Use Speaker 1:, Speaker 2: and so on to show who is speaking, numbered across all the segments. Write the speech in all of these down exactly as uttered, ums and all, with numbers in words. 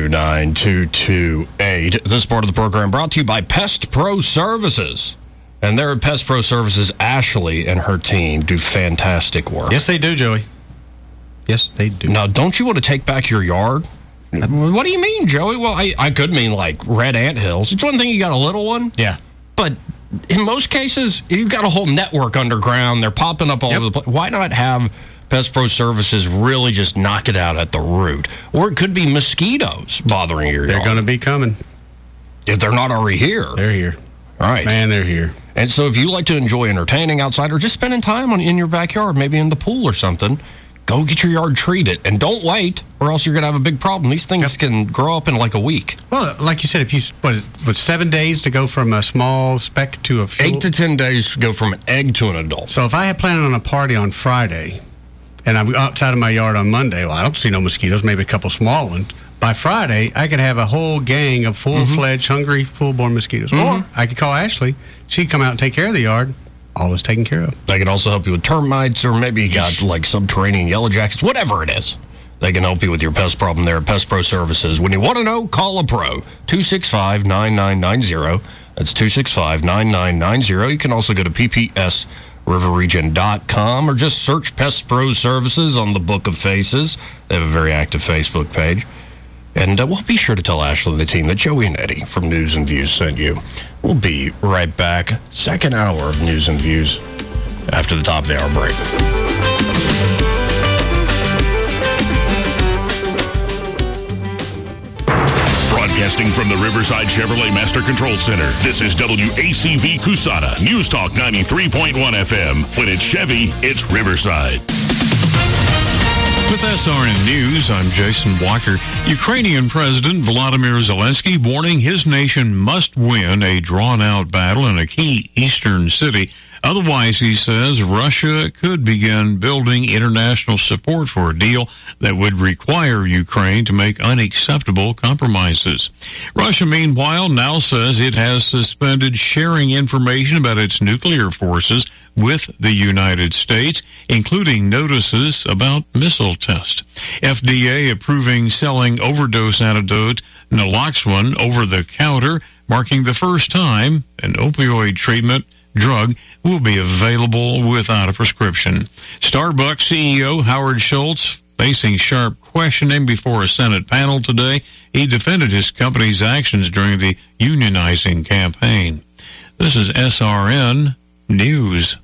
Speaker 1: two, nine two two eight. This part of the program brought to you by Pest Pro Services. And there at Pest Pro Services, Ashley and her team do fantastic work.
Speaker 2: Yes, they do, Joey. Yes, they do.
Speaker 1: Now, don't you want to take back your yard? What do you mean, Joey? Well, I, I could mean like red anthills. It's one thing you got a little one.
Speaker 2: Yeah.
Speaker 1: But in most cases, you've got a whole network underground. They're popping up all
Speaker 2: yep.
Speaker 1: over the place. Why not have Pest Pro Services really just knock it out at the root? Or it could be mosquitoes bothering your
Speaker 2: They're
Speaker 1: yard.
Speaker 2: going to be coming.
Speaker 1: If they're not already here.
Speaker 2: They're here.
Speaker 1: All right.
Speaker 2: Man, they're here.
Speaker 1: And so if you like to enjoy entertaining outside or just spending time on, in your backyard, maybe in the pool or something, go get your yard treated. And don't wait, or else you're going to have a big problem. These things yep. can grow up in like a week.
Speaker 2: Well, like you said, if you what, what seven days to go from a small speck to a full?
Speaker 1: Eight to ten days to go from an egg to an adult.
Speaker 2: So if I had planned on a party on Friday, and I'm outside of my yard on Monday, well, I don't see no mosquitoes, maybe a couple small ones. By Friday, I could have a whole gang of full-fledged, mm-hmm. hungry, full-born mosquitoes. Mm-hmm. Or I could call Ashley. She'd come out and take care of the yard. All is taken care of.
Speaker 1: They can also help you with termites, or maybe you got like subterranean yellow jackets, whatever it is. They can help you with your pest problem there at Pest Pro Services. When you want to know, call a pro. two six five, nine nine nine zero. That's two six five, nine nine nine zero. You can also go to p p s river region dot com or just search Pest Pro Services on the Book of Faces. They have a very active Facebook page. And uh, well, be sure to tell Ashley and the team that Joey and Eddie from News and Views sent you. We'll be right back. Second hour of News and Views after the top of the hour break.
Speaker 3: Broadcasting from the Riverside Chevrolet Master Control Center, this is W A C V Cusana, News Talk ninety-three point one F M. When it's Chevy, it's Riverside.
Speaker 4: With S R N News, I'm Jason Walker. Ukrainian President Volodymyr Zelensky warning his nation must win a drawn-out battle in a key eastern city. Otherwise, he says, Russia could begin building international support for a deal that would require Ukraine to make unacceptable compromises. Russia, meanwhile, now says it has suspended sharing information about its nuclear forces with the United States, including notices about missile tests. F D A approving selling overdose antidote naloxone over the counter, marking the first time an opioid treatment drug will be available without a prescription. Starbucks C E O Howard Schultz facing sharp questioning before a Senate panel today. He defended his company's actions during the unionizing campaign. This is S R N News.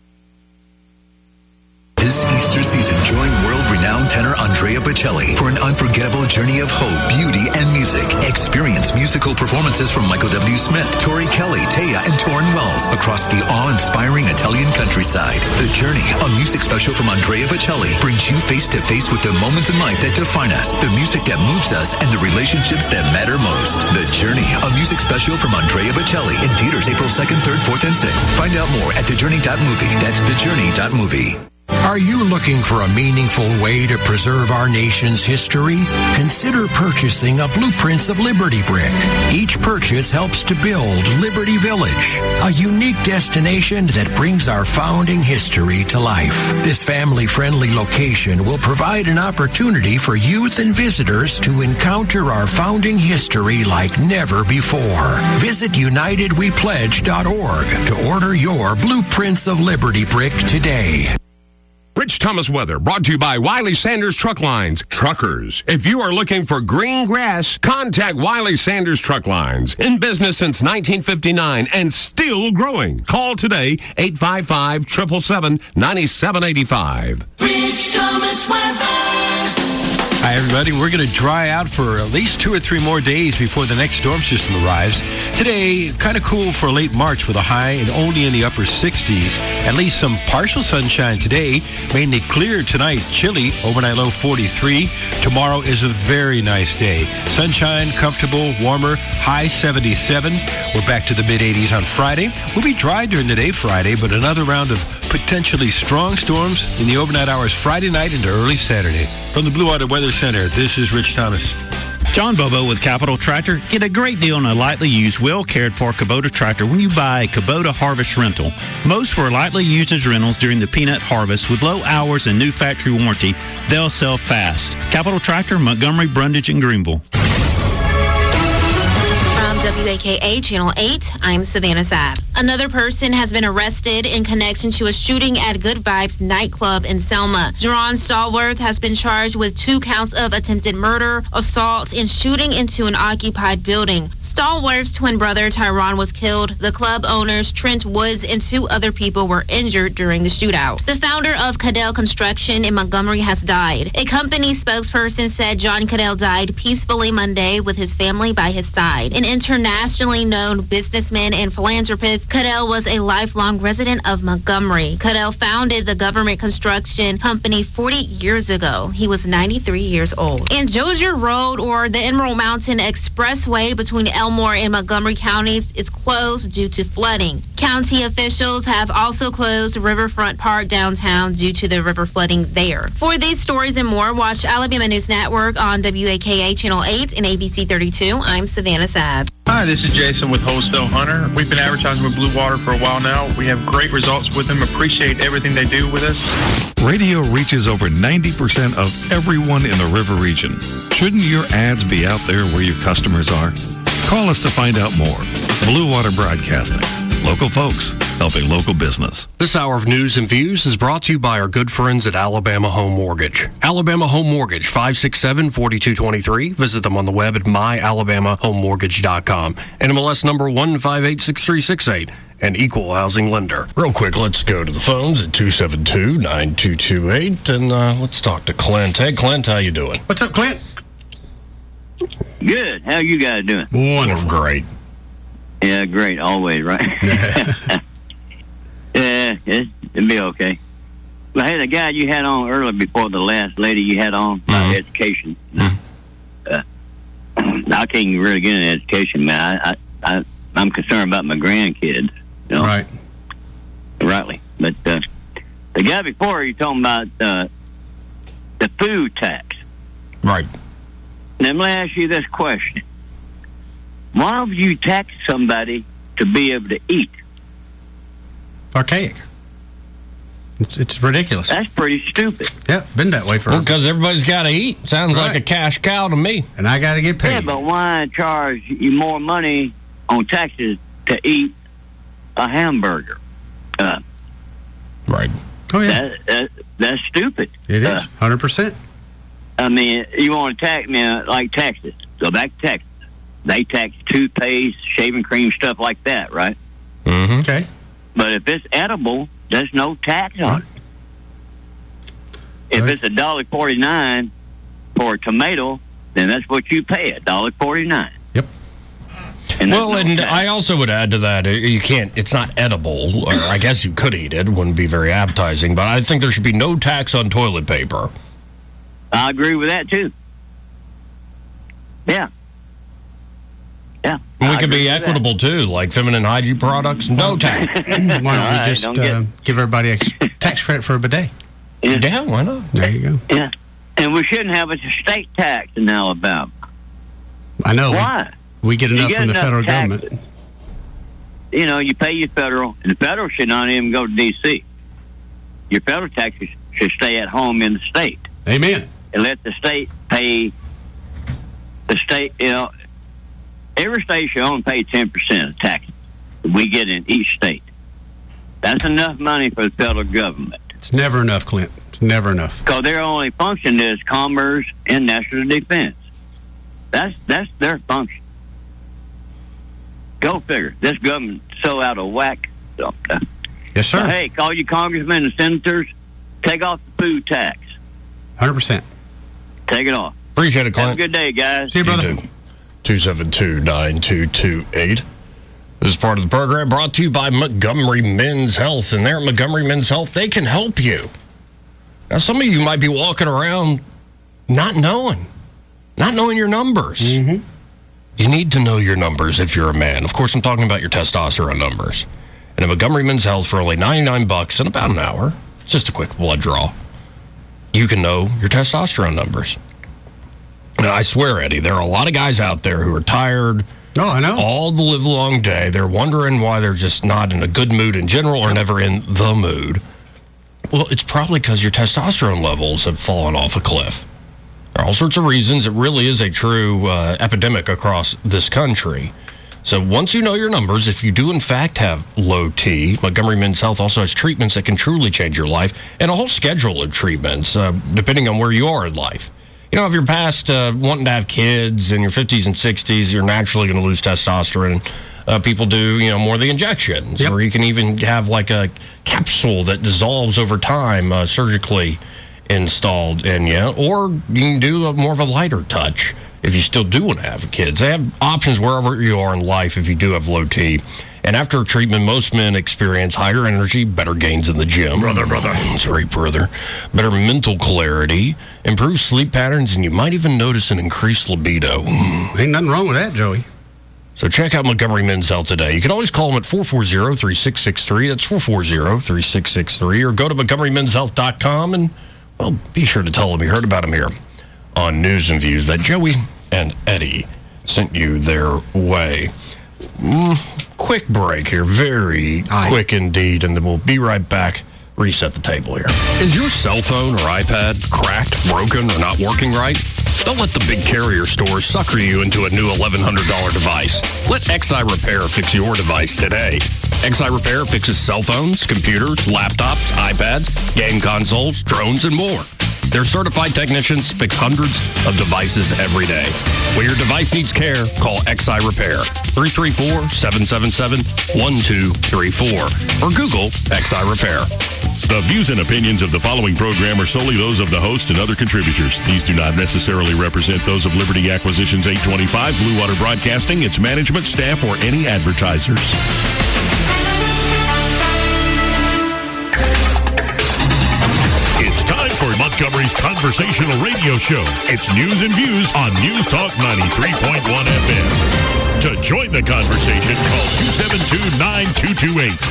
Speaker 5: This Easter season, join world-renowned tenor Andrea Bocelli for an unforgettable journey of hope, beauty, and music. Experience musical performances from Michael W. Smith, Tori Kelly, Taya, and Torrin Wells across the awe-inspiring Italian countryside. The Journey, a music special from Andrea Bocelli, brings you face-to-face with the moments in life that define us, the music that moves us, and the relationships that matter most. The Journey, a music special from Andrea Bocelli, in theaters April second, third, fourth, and sixth. Find out more at the journey dot movie. That's the journey dot movie.
Speaker 6: Are you looking for a meaningful way to preserve our nation's history? Consider purchasing a Blueprints of Liberty brick. Each purchase helps to build Liberty Village, a unique destination that brings our founding history to life. This family-friendly location will provide an opportunity for youth and visitors to encounter our founding history like never before. Visit united we pledge dot org to order your Blueprints of Liberty brick today.
Speaker 7: Rich Thomas weather brought to you by Wiley Sanders Truck Lines. Truckers, if you are looking for green grass, contact Wiley Sanders Truck Lines. In business since nineteen fifty-nine and still growing. Call today, eight five five, seven seven seven, nine seven eight five.
Speaker 8: Rich Thomas weather.
Speaker 9: Hi, everybody. We're going to dry out for at least two or three more days before the next storm system arrives. Today, kind of cool for late March with a high and only in the upper sixties. At least some partial sunshine today. Mainly clear tonight. Chilly. Overnight low forty-three. Tomorrow is a very nice day. Sunshine, comfortable, warmer. High seventy-seven. We're back to the mid-eighties on Friday. We'll be dry during the day Friday, but another round of potentially strong storms in the overnight hours Friday night into early Saturday. From the Blue Water Weather Center, this is Rich Thomas.
Speaker 10: John Bobo with Capital Tractor. Get a great deal on a lightly used, well-cared-for Kubota tractor when you buy a Kubota Harvest rental. Most were lightly used as rentals during the peanut harvest. With low hours and new factory warranty, they'll sell fast. Capital Tractor, Montgomery, Brundage, and Greenville.
Speaker 11: W A K A Channel eight, I'm Savannah Sapp. Another person has been arrested in connection to a shooting at Good Vibes nightclub in Selma. Jerron Stallworth has been charged with two counts of attempted murder, assault, and shooting into an occupied building. Stallworth's twin brother, Tyron, was killed. The club owners, Trent Woods, and two other people were injured during the shootout. The founder of Cadell Construction in Montgomery has died. A company spokesperson said John Cadell died peacefully Monday with his family by his side. An internationally known businessman and philanthropist, Cadell was a lifelong resident of Montgomery. Cadell founded the government construction company forty years ago. He was ninety-three years old. And Dozier Road, or the Emerald Mountain Expressway between Elmore and Montgomery counties, is closed due to flooding. County officials have also closed Riverfront Park downtown due to the river flooding there. For these stories and more, watch Alabama News Network on W A K A Channel eight and A B C thirty-two. I'm Savannah Sabb.
Speaker 12: Hi, this is Jason with Wholesale Hunter. We've been advertising with Blue Water for a while now. We have great results with them. Appreciate everything they do with us.
Speaker 13: Radio reaches over ninety percent of everyone in the river region. Shouldn't your ads be out there where your customers are? Call us to find out more. Blue Water Broadcasting. Local folks helping local business.
Speaker 1: This hour of news and views is brought to you by our good friends at Alabama Home Mortgage. Alabama Home Mortgage, five six seven, four two two three. Visit them on the web at my alabama home mortgage dot com. N M L S number one five eight six three six eight. An equal housing lender. Real quick, let's go to the phones at two seven two, nine two two eight, and uh, let's talk to Clint. Hey, Clint, how you doing?
Speaker 2: What's up, Clint?
Speaker 14: Good. How you guys doing?
Speaker 2: Wonderful.
Speaker 1: We're great.
Speaker 14: Yeah, great. Always, right? Yeah, it, it'll be okay. Well, hey, the guy you had on earlier before the last lady you had on about mm-hmm. education. Mm-hmm. Uh, I can't really get into education, man. I, I, I, I'm concerned about my grandkids. You know?
Speaker 2: Right.
Speaker 14: Rightly. But uh, the guy before, you talking about uh, the food tax.
Speaker 1: Right.
Speaker 14: Now, let me ask you this question. Why would you tax somebody to be able to eat?
Speaker 2: Archaic. It's, it's ridiculous.
Speaker 14: That's pretty stupid.
Speaker 2: Yeah, been that way for...
Speaker 1: Well, because everybody's got to eat. Sounds right. like a cash cow to me.
Speaker 2: And I got to get paid.
Speaker 14: Yeah, but why charge you more money on taxes to eat a hamburger? Uh,
Speaker 1: right.
Speaker 2: Oh, yeah.
Speaker 14: That, that, that's stupid.
Speaker 2: It is,
Speaker 14: uh,
Speaker 2: one hundred percent.
Speaker 14: I mean, you want to tax me uh, like Texas. Go back to Texas. They tax toothpaste, shaving cream, stuff like that, right?
Speaker 2: Mm-hmm. Okay.
Speaker 14: But if it's edible, there's no tax on it. If
Speaker 2: right.
Speaker 14: it's a dollar forty-nine for a tomato, then that's what you pay, a dollar forty-nine.
Speaker 2: Yep.
Speaker 14: And
Speaker 1: well,
Speaker 14: no
Speaker 1: and
Speaker 14: tax.
Speaker 1: I also would add to that, you can't, it's not edible, or I guess you could eat it, wouldn't be very appetizing, but I think there should be no tax on toilet paper.
Speaker 14: I agree with that, too. Yeah. Yeah.
Speaker 1: And we could be equitable, that. too, like feminine hygiene products, no tax.
Speaker 2: Why don't we
Speaker 14: right,
Speaker 2: just
Speaker 14: don't
Speaker 2: uh, give everybody a tax credit for a bidet?
Speaker 14: Yeah.
Speaker 1: yeah, why not?
Speaker 2: There you go.
Speaker 14: Yeah. And we shouldn't have a state tax in Alabama.
Speaker 2: I know.
Speaker 14: Why?
Speaker 2: We, we get enough
Speaker 14: get
Speaker 2: from the
Speaker 14: enough
Speaker 2: federal
Speaker 14: taxes.
Speaker 2: government.
Speaker 14: You know, you pay your federal, and the federal should not even go to D C Your federal taxes should stay at home in the state.
Speaker 2: Amen.
Speaker 14: And let the state pay the state, you know, every state should only pay ten percent of taxes we get in each state. That's enough money for the federal government.
Speaker 2: It's never enough, Clint. It's never enough.
Speaker 14: Because their only function is commerce and national defense. That's that's their function. Go figure. This government's so out of whack. So, uh,
Speaker 2: yes, sir.
Speaker 14: So, hey, call your congressmen and senators. Take off the food tax.
Speaker 2: one hundred percent.
Speaker 14: Take it off.
Speaker 1: Appreciate it, Clint.
Speaker 14: Have a good day, guys.
Speaker 2: See you, brother.
Speaker 1: two seven two, nine two two eight. This is part of the program brought to you by Montgomery Men's Health. And there at Montgomery Men's Health, they can help you. Now, some of you might be walking around not knowing, not knowing your numbers.
Speaker 2: Mm-hmm.
Speaker 1: You need to know your numbers if you're a man. Of course, I'm talking about your testosterone numbers. And at Montgomery Men's Health, for only ninety-nine bucks in about an hour, it's just a quick blood draw, you can know your testosterone numbers. And I swear, Eddie, there are a lot of guys out there who are tired.
Speaker 2: Oh, I know.
Speaker 1: All the live long day. They're wondering why they're just not in a good mood in general or never in the mood. Well, it's probably because your testosterone levels have fallen off a cliff. There are all sorts of reasons. It really is a true uh, epidemic across this country. So once you know your numbers, if you do in fact have low T, Montgomery Men's Health also has treatments that can truly change your life and a whole schedule of treatments uh, depending on where you are in life. You know, if you're past uh, wanting to have kids in your fifties and sixties, you're naturally going to lose testosterone. Uh, people do, you know, more of the injections. Yep. Or you can even have like a capsule that dissolves over time, uh, surgically installed in you. Or you can do a, more of a lighter touch if you still do want to have kids. They have options wherever you are in life if you do have low T. And after treatment, most men experience higher energy, better gains in the gym.
Speaker 2: Brother, brother.
Speaker 1: Sorry, brother. Better mental clarity, improved sleep patterns, and you might even notice an increased libido.
Speaker 2: Ain't nothing wrong with that, Joey.
Speaker 1: So check out Montgomery Men's Health today. You can always call them at four four zero, three six six three. That's four four zero, three six six three. Or go to montgomery men's health dot com and, well, be sure to tell them you heard about them here on News and Views that Joey and Eddie sent you their way. Mm, quick break here. Very Aye. quick indeed. And then we'll be right back. Reset the table here. Is your cell phone or iPad cracked, broken, or not working right? Don't let the big carrier stores sucker you into a new eleven hundred dollars device. Let X I Repair fix your device today. X I Repair fixes cell phones, computers, laptops, iPads, game consoles, drones, and more. Their certified technicians fix hundreds of devices every day. When your device needs care, call X I Repair, three three four, seven seven seven, one two three four, or Google X I Repair.
Speaker 3: The views and opinions of the following program are solely those of the host and other contributors. These do not necessarily represent those of Liberty Acquisitions eight twenty-five, Blue Water Broadcasting, its management, staff, or any advertisers. It's time for Montgomery's conversational radio show. It's News and Views on News Talk ninety-three point one F M. To join the conversation, call two seven two, nine two two eight.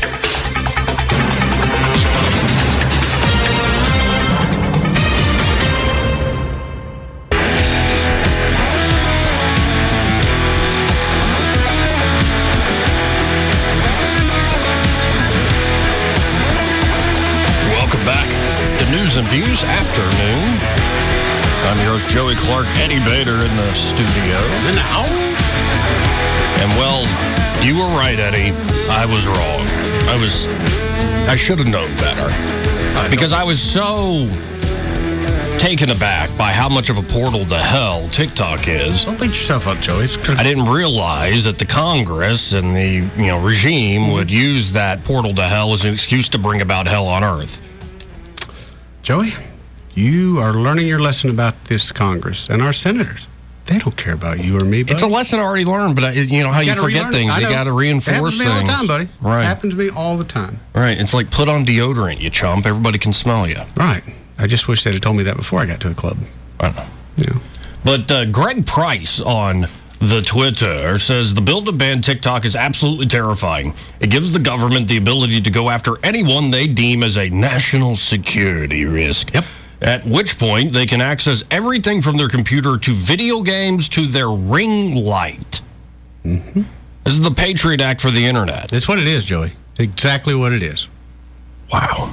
Speaker 1: News and Views afternoon. I'm your host, Joey Clark, Eddie Bader in the studio. And now, and well, you were right, Eddie. I was wrong. I was, I should have known better. I because I was so taken aback by how much of a portal to hell TikTok is.
Speaker 2: Don't beat yourself up, Joey. It's
Speaker 1: I didn't realize that the Congress and the you know regime mm-hmm. would use that portal to hell as an excuse to bring about hell on earth.
Speaker 2: Joey, you are learning your lesson about this Congress and our senators. They don't care about you or me, buddy.
Speaker 1: It's a lesson I already learned, but I, you know how you, you forget things. You got to reinforce things. It happens to me
Speaker 2: all the time, buddy.
Speaker 1: Right.
Speaker 2: It happens to me all the time.
Speaker 1: Right. It's like put on deodorant, you chump. Everybody can smell you.
Speaker 2: Right. I just wish they'd have told me that before I got to the club.
Speaker 1: I know.
Speaker 2: Yeah.
Speaker 1: But uh, Greg Price on the Twitter says the bill to ban TikTok is absolutely terrifying. It gives the government the ability to go after anyone they deem as a national security risk.
Speaker 2: Yep.
Speaker 1: At which point they can access everything from their computer to video games to their ring light.
Speaker 2: Mm-hmm.
Speaker 1: This is the Patriot Act for the internet.
Speaker 2: That's what it is, Joey. Exactly what it is.
Speaker 1: Wow.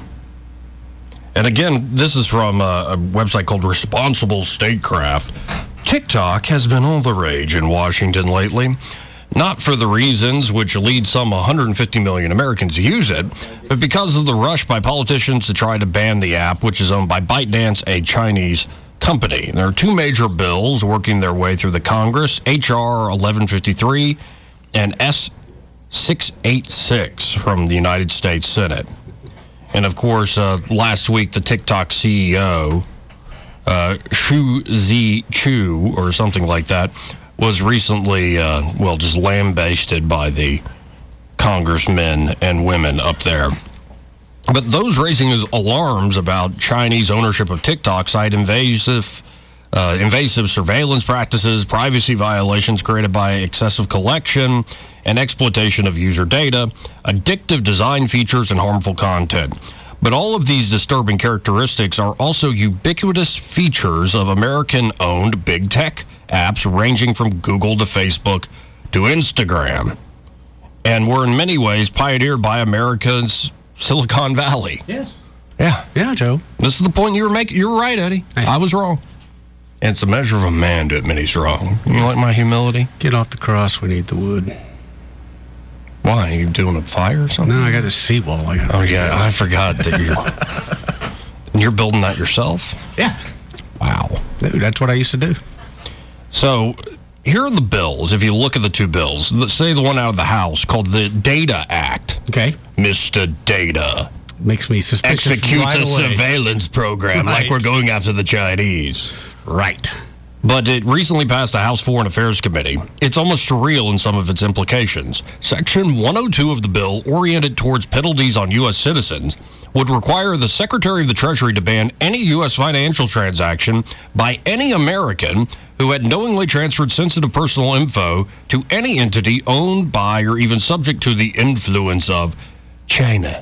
Speaker 1: And again, this is from a, a website called Responsible Statecraft. TikTok has been all the rage in Washington lately. Not for the reasons which lead some one hundred fifty million Americans to use it, but because of the rush by politicians to try to ban the app, which is owned by ByteDance, a Chinese company. There are two major bills working their way through the Congress, H R eleven fifty-three and S six eighty-six from the United States Senate. And of course, uh, last week, the TikTok C E O, uh, Shu Zi Chu, or something like that, was recently, uh, well, just lambasted by the congressmen and women up there. But those raising alarms about Chinese ownership of TikTok cite invasive, uh, invasive surveillance practices, privacy violations created by excessive collection and exploitation of user data, addictive design features, and harmful content. But all of these disturbing characteristics are also ubiquitous features of American-owned big tech apps ranging from Google to Facebook to Instagram. And were in many ways pioneered by America's Silicon Valley.
Speaker 2: Yes.
Speaker 1: Yeah.
Speaker 2: Yeah, Joe.
Speaker 1: This is the point you were making. You're right, Eddie.
Speaker 2: Hey.
Speaker 1: I was wrong. And it's a measure of a man to admit he's wrong. You like my humility?
Speaker 2: Get off the cross. We need the wood.
Speaker 1: Why? Are you doing a fire or something?
Speaker 2: No, I got a seawall. I got
Speaker 1: oh, yeah. I forgot that you're, you're building that yourself?
Speaker 2: Yeah.
Speaker 1: Wow.
Speaker 2: Dude, that's what I used to do.
Speaker 1: So, here are the bills, if you look at the two bills. Let's say the one out of the House called the Data Act.
Speaker 2: Okay.
Speaker 1: Mister Data.
Speaker 2: Makes me suspicious.
Speaker 1: Execute
Speaker 2: right
Speaker 1: the
Speaker 2: away.
Speaker 1: surveillance program
Speaker 2: Right.
Speaker 1: like we're going after the Chinese.
Speaker 2: Right.
Speaker 1: But it recently passed the House Foreign Affairs Committee. It's almost surreal in some of its implications. Section one oh two of the bill, oriented towards penalties on U S citizens, would require the Secretary of the Treasury to ban any U S financial transaction by any American who had knowingly transferred sensitive personal info to any entity owned by or even subject to the influence of China.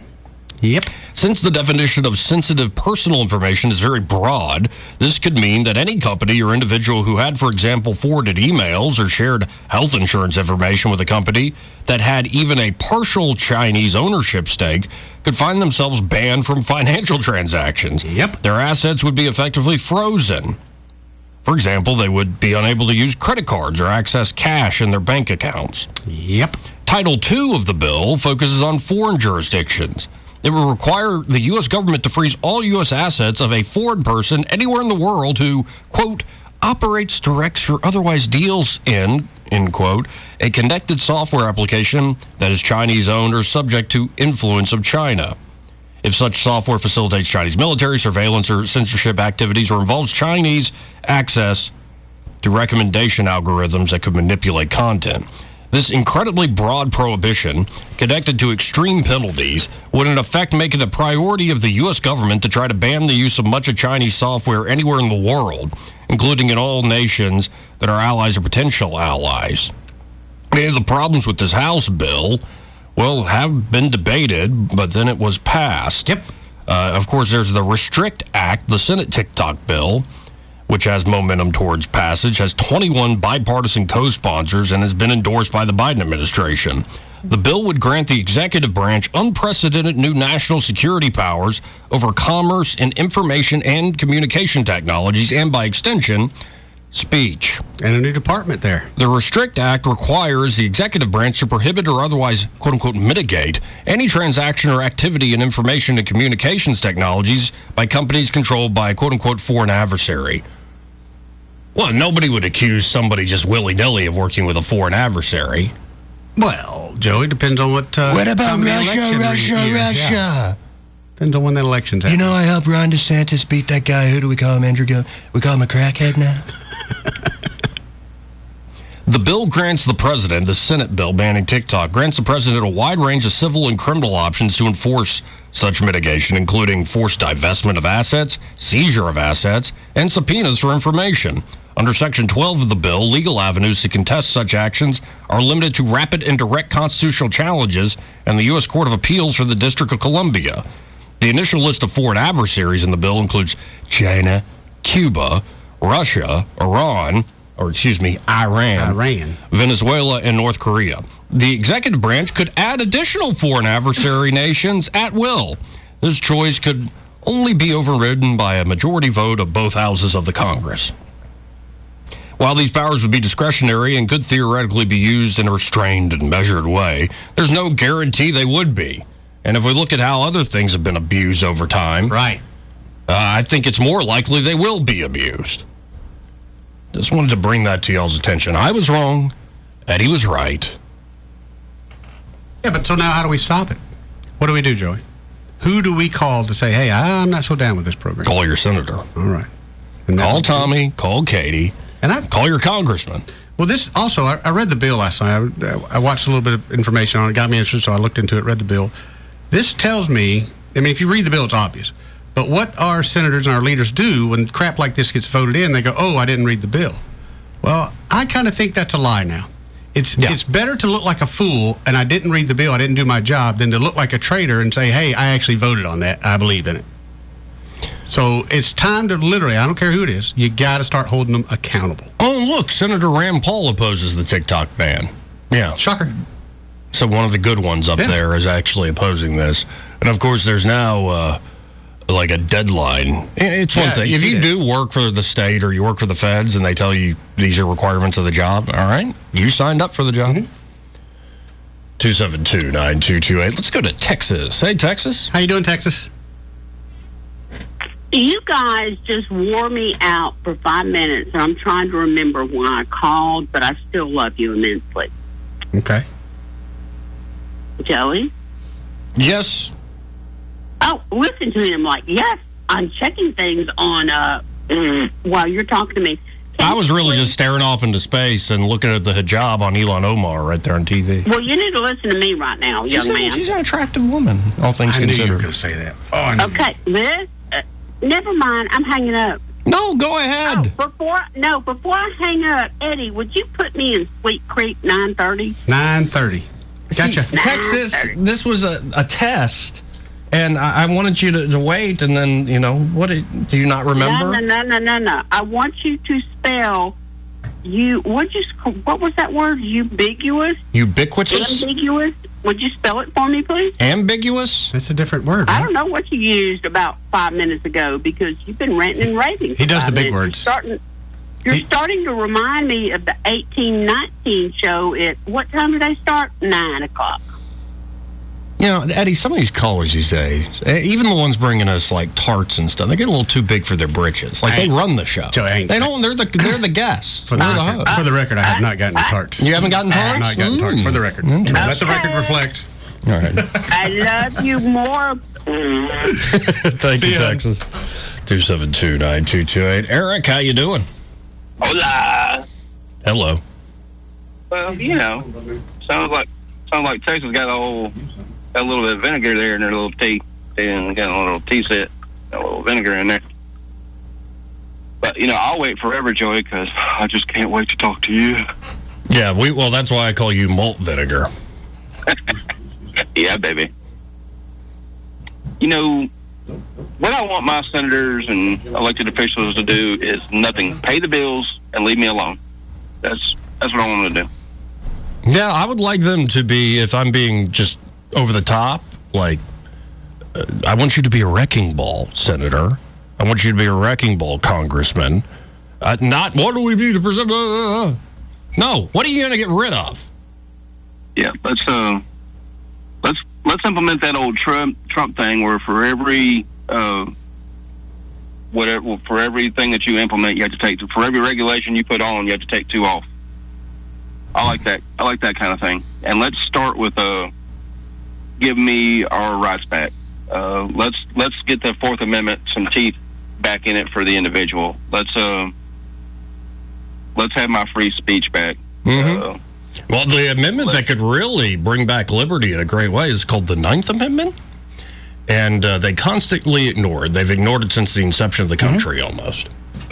Speaker 2: Yep.
Speaker 1: Since the definition of sensitive personal information is very broad, this could mean that any company or individual who had, for example, forwarded emails or shared health insurance information with a company that had even a partial Chinese ownership stake could find themselves banned from financial transactions.
Speaker 2: Yep.
Speaker 1: Their assets would be effectively frozen. For example, they would be unable to use credit cards or access cash in their bank accounts.
Speaker 2: Yep.
Speaker 1: Title two of the bill focuses on foreign jurisdictions. It will require the U S government to freeze all U S assets of a foreign person anywhere in the world who, quote, operates, directs, or otherwise deals in, end quote, a connected software application that is Chinese-owned or subject to influence of China. If such software facilitates Chinese military, surveillance, or censorship activities or involves Chinese access to recommendation algorithms that could manipulate content. This incredibly broad prohibition, connected to extreme penalties, would in effect make it a priority of the U S government to try to ban the use of much of Chinese software anywhere in the world, including in all nations that are allies or potential allies. Many of the problems with this House bill, well, have been debated, but then it was passed.
Speaker 2: Yep.
Speaker 1: Uh, of course, there's the Restrict Act, the Senate TikTok bill, which has momentum towards passage, has twenty-one bipartisan co-sponsors, and has been endorsed by the Biden administration. The bill would grant the executive branch unprecedented new national security powers over commerce and information and communication technologies, and by extension, speech.
Speaker 2: And a new department there.
Speaker 1: The Restrict Act requires the executive branch to prohibit or otherwise, quote-unquote, mitigate any transaction or activity in information and communications technologies by companies controlled by a, quote-unquote, foreign adversary. Well, nobody would accuse somebody just willy-nilly of working with a foreign adversary.
Speaker 2: Well, Joey, depends on what... Uh,
Speaker 1: What about
Speaker 2: how many
Speaker 1: Russia,
Speaker 2: election
Speaker 1: Russia,
Speaker 2: years,
Speaker 1: Russia?
Speaker 2: yeah. Depends on when that election's
Speaker 1: You
Speaker 2: happening.
Speaker 1: know, I helped Ron DeSantis beat that guy. Who do we call him, Andrew? Go- We call him a crackhead now? The bill grants the president, the Senate bill banning TikTok, grants the president a wide range of civil and criminal options to enforce such mitigation, including forced divestment of assets, seizure of assets, and subpoenas for information. Under Section twelve of the bill, legal avenues to contest such actions are limited to rapid and direct constitutional challenges and the U S Court of Appeals for the District of Columbia. The initial list of foreign adversaries in the bill includes China, Cuba, Russia, Iran, or excuse me, Iran,
Speaker 2: Iran,
Speaker 1: Venezuela, and North Korea. The executive branch could add additional foreign adversary nations at will. This choice could only be overridden by a majority vote of both houses of the Congress. While these powers would be discretionary and could theoretically be used in a restrained and measured way, there's no guarantee they would be. And if we look at how other things have been abused over time,
Speaker 2: right,
Speaker 1: uh, I think it's more likely they will be abused. Just wanted to bring that to y'all's attention. I was wrong. Eddie was right.
Speaker 2: Yeah, but so now how do we stop it? What do we do, Joey? Who do we call to say, hey, I'm not so down with this program?
Speaker 1: Call your senator.
Speaker 2: All right.
Speaker 1: Call Tommy. Call Katie.
Speaker 2: And I
Speaker 1: call your congressman.
Speaker 2: Well, this also, I, I read the bill last night. I, I watched a little bit of information on it. Got me interested, so I looked into it, read the bill. This tells me, I mean, if you read the bill, it's obvious. But what our senators and our leaders do when crap like this gets voted in, they go, oh, I didn't read the bill. Well, I kind of think that's a lie now. It's yeah. it's better to look like a fool and I didn't read the bill, I didn't do my job, than to look like a traitor and say, hey, I actually voted on that. I believe in it. So it's time to literally, I don't care who it is, you got to start holding them accountable.
Speaker 1: Oh, and look, Senator Rand Paul opposes the TikTok ban. Yeah.
Speaker 2: Shocker.
Speaker 1: So one of the good ones up yeah. there is actually opposing this. And, of course, there's now uh, like a deadline. It's one
Speaker 2: Yeah,
Speaker 1: thing.
Speaker 2: you
Speaker 1: If
Speaker 2: see
Speaker 1: you
Speaker 2: that.
Speaker 1: do work for the state or you work for the feds and they tell you these are requirements of the job, all right, you signed up for the job. two seven two, nine two two eight. Let's go to Texas. Hey, Texas.
Speaker 2: How you doing, Texas?
Speaker 15: You guys just wore me out for five minutes, and I'm trying to remember why I called, but I still love you immensely.
Speaker 2: Okay.
Speaker 15: Joey?
Speaker 1: Yes.
Speaker 15: Oh, listen to him like, yes, I'm checking things on uh, while you're talking to me.
Speaker 1: I was really just staring off into space and looking at the hijab on Elon Omar right there on T V.
Speaker 15: Well, you need to listen to me right now,
Speaker 1: She's,
Speaker 15: young
Speaker 1: a,
Speaker 15: man.
Speaker 1: she's an attractive woman, all things
Speaker 2: I knew
Speaker 1: considered.
Speaker 2: you were going to say that. Oh, I knew.
Speaker 15: Okay, Liz, uh, never mind. I'm hanging up.
Speaker 1: No, go ahead.
Speaker 15: Oh, before no, before I hang up, Eddie, would you put me in Sweet Creek nine thirty?
Speaker 2: nine thirty. Gotcha.
Speaker 1: See, Texas, this was a, a test, and I, I wanted you to, to wait, and then, you know, what did, do you not remember?
Speaker 15: No, no, no, no, no, no. I want you to spell you. What you? What was that word? Ubiguous.
Speaker 1: Ubiquitous?
Speaker 15: Ambiguous. Would you spell it for me, please?
Speaker 1: Ambiguous?
Speaker 2: That's a different word.
Speaker 15: I
Speaker 2: Right?
Speaker 15: don't know what you used about five minutes ago because you've been ranting and raving.
Speaker 2: He does
Speaker 15: for
Speaker 2: the
Speaker 15: five
Speaker 2: big
Speaker 15: minutes.
Speaker 2: words.
Speaker 15: You're starting, you're
Speaker 2: He-
Speaker 15: starting to remind me of the eighteen nineteen show. At what time do they start? Nine o'clock.
Speaker 1: You know, Eddie, some of these callers these days, eh, even the ones bringing us like tarts and stuff, they get a little too big for their britches. Like they
Speaker 2: Ain't-
Speaker 1: run the show.
Speaker 2: Joe, ain't-
Speaker 1: They don't. They're the they're the guests.
Speaker 2: For the,
Speaker 1: They're the
Speaker 2: record,
Speaker 1: host.
Speaker 2: for the record, I have not gotten the tarts.
Speaker 1: You haven't gotten
Speaker 2: I have
Speaker 1: tarts?
Speaker 2: not gotten tarts.
Speaker 1: Mm.
Speaker 2: For the record.
Speaker 1: Interesting.
Speaker 2: Let the record reflect.
Speaker 1: All right.
Speaker 15: I love you more.
Speaker 1: Thank you, Texas. two seven two, nine two two eight. Eric, how you doing?
Speaker 16: Hola.
Speaker 1: Hello.
Speaker 16: Well, you know, sounds like sounds like Texas got a whole got a little bit of vinegar there in their little tea, and got a little tea set, got a little vinegar in there. But you know, I'll wait forever, Joey, because I just can't wait to talk to you.
Speaker 1: Yeah, we well, that's why I call you malt vinegar.
Speaker 16: Yeah, baby. You know, what I want my senators and elected officials to do is nothing. Pay the bills and leave me alone. That's that's what I want to do.
Speaker 1: Yeah, I would like them to be, if I'm being just over the top, like, uh, I want you to be a wrecking ball, Senator. I want you to be a wrecking ball, Congressman. Uh, not, what do we need to present? Uh, no, what are you going to get rid of?
Speaker 16: Yeah, let's uh, let's let's implement that old Trump Trump thing where for every uh, whatever for everything that you implement, you have to take for every regulation you put on, you have to take two off. I like that. I like that kind of thing. And let's start with uh, give me our rights back. Uh, let's let's get the Fourth Amendment some teeth back in it for the individual. Let's uh, let's have my free speech back.
Speaker 1: Mm-hmm.
Speaker 16: Uh,
Speaker 1: Well, the amendment that could really bring back liberty in a great way is called the Ninth Amendment. And uh, they constantly ignore it. They've ignored it since the inception of the country, mm-hmm. almost.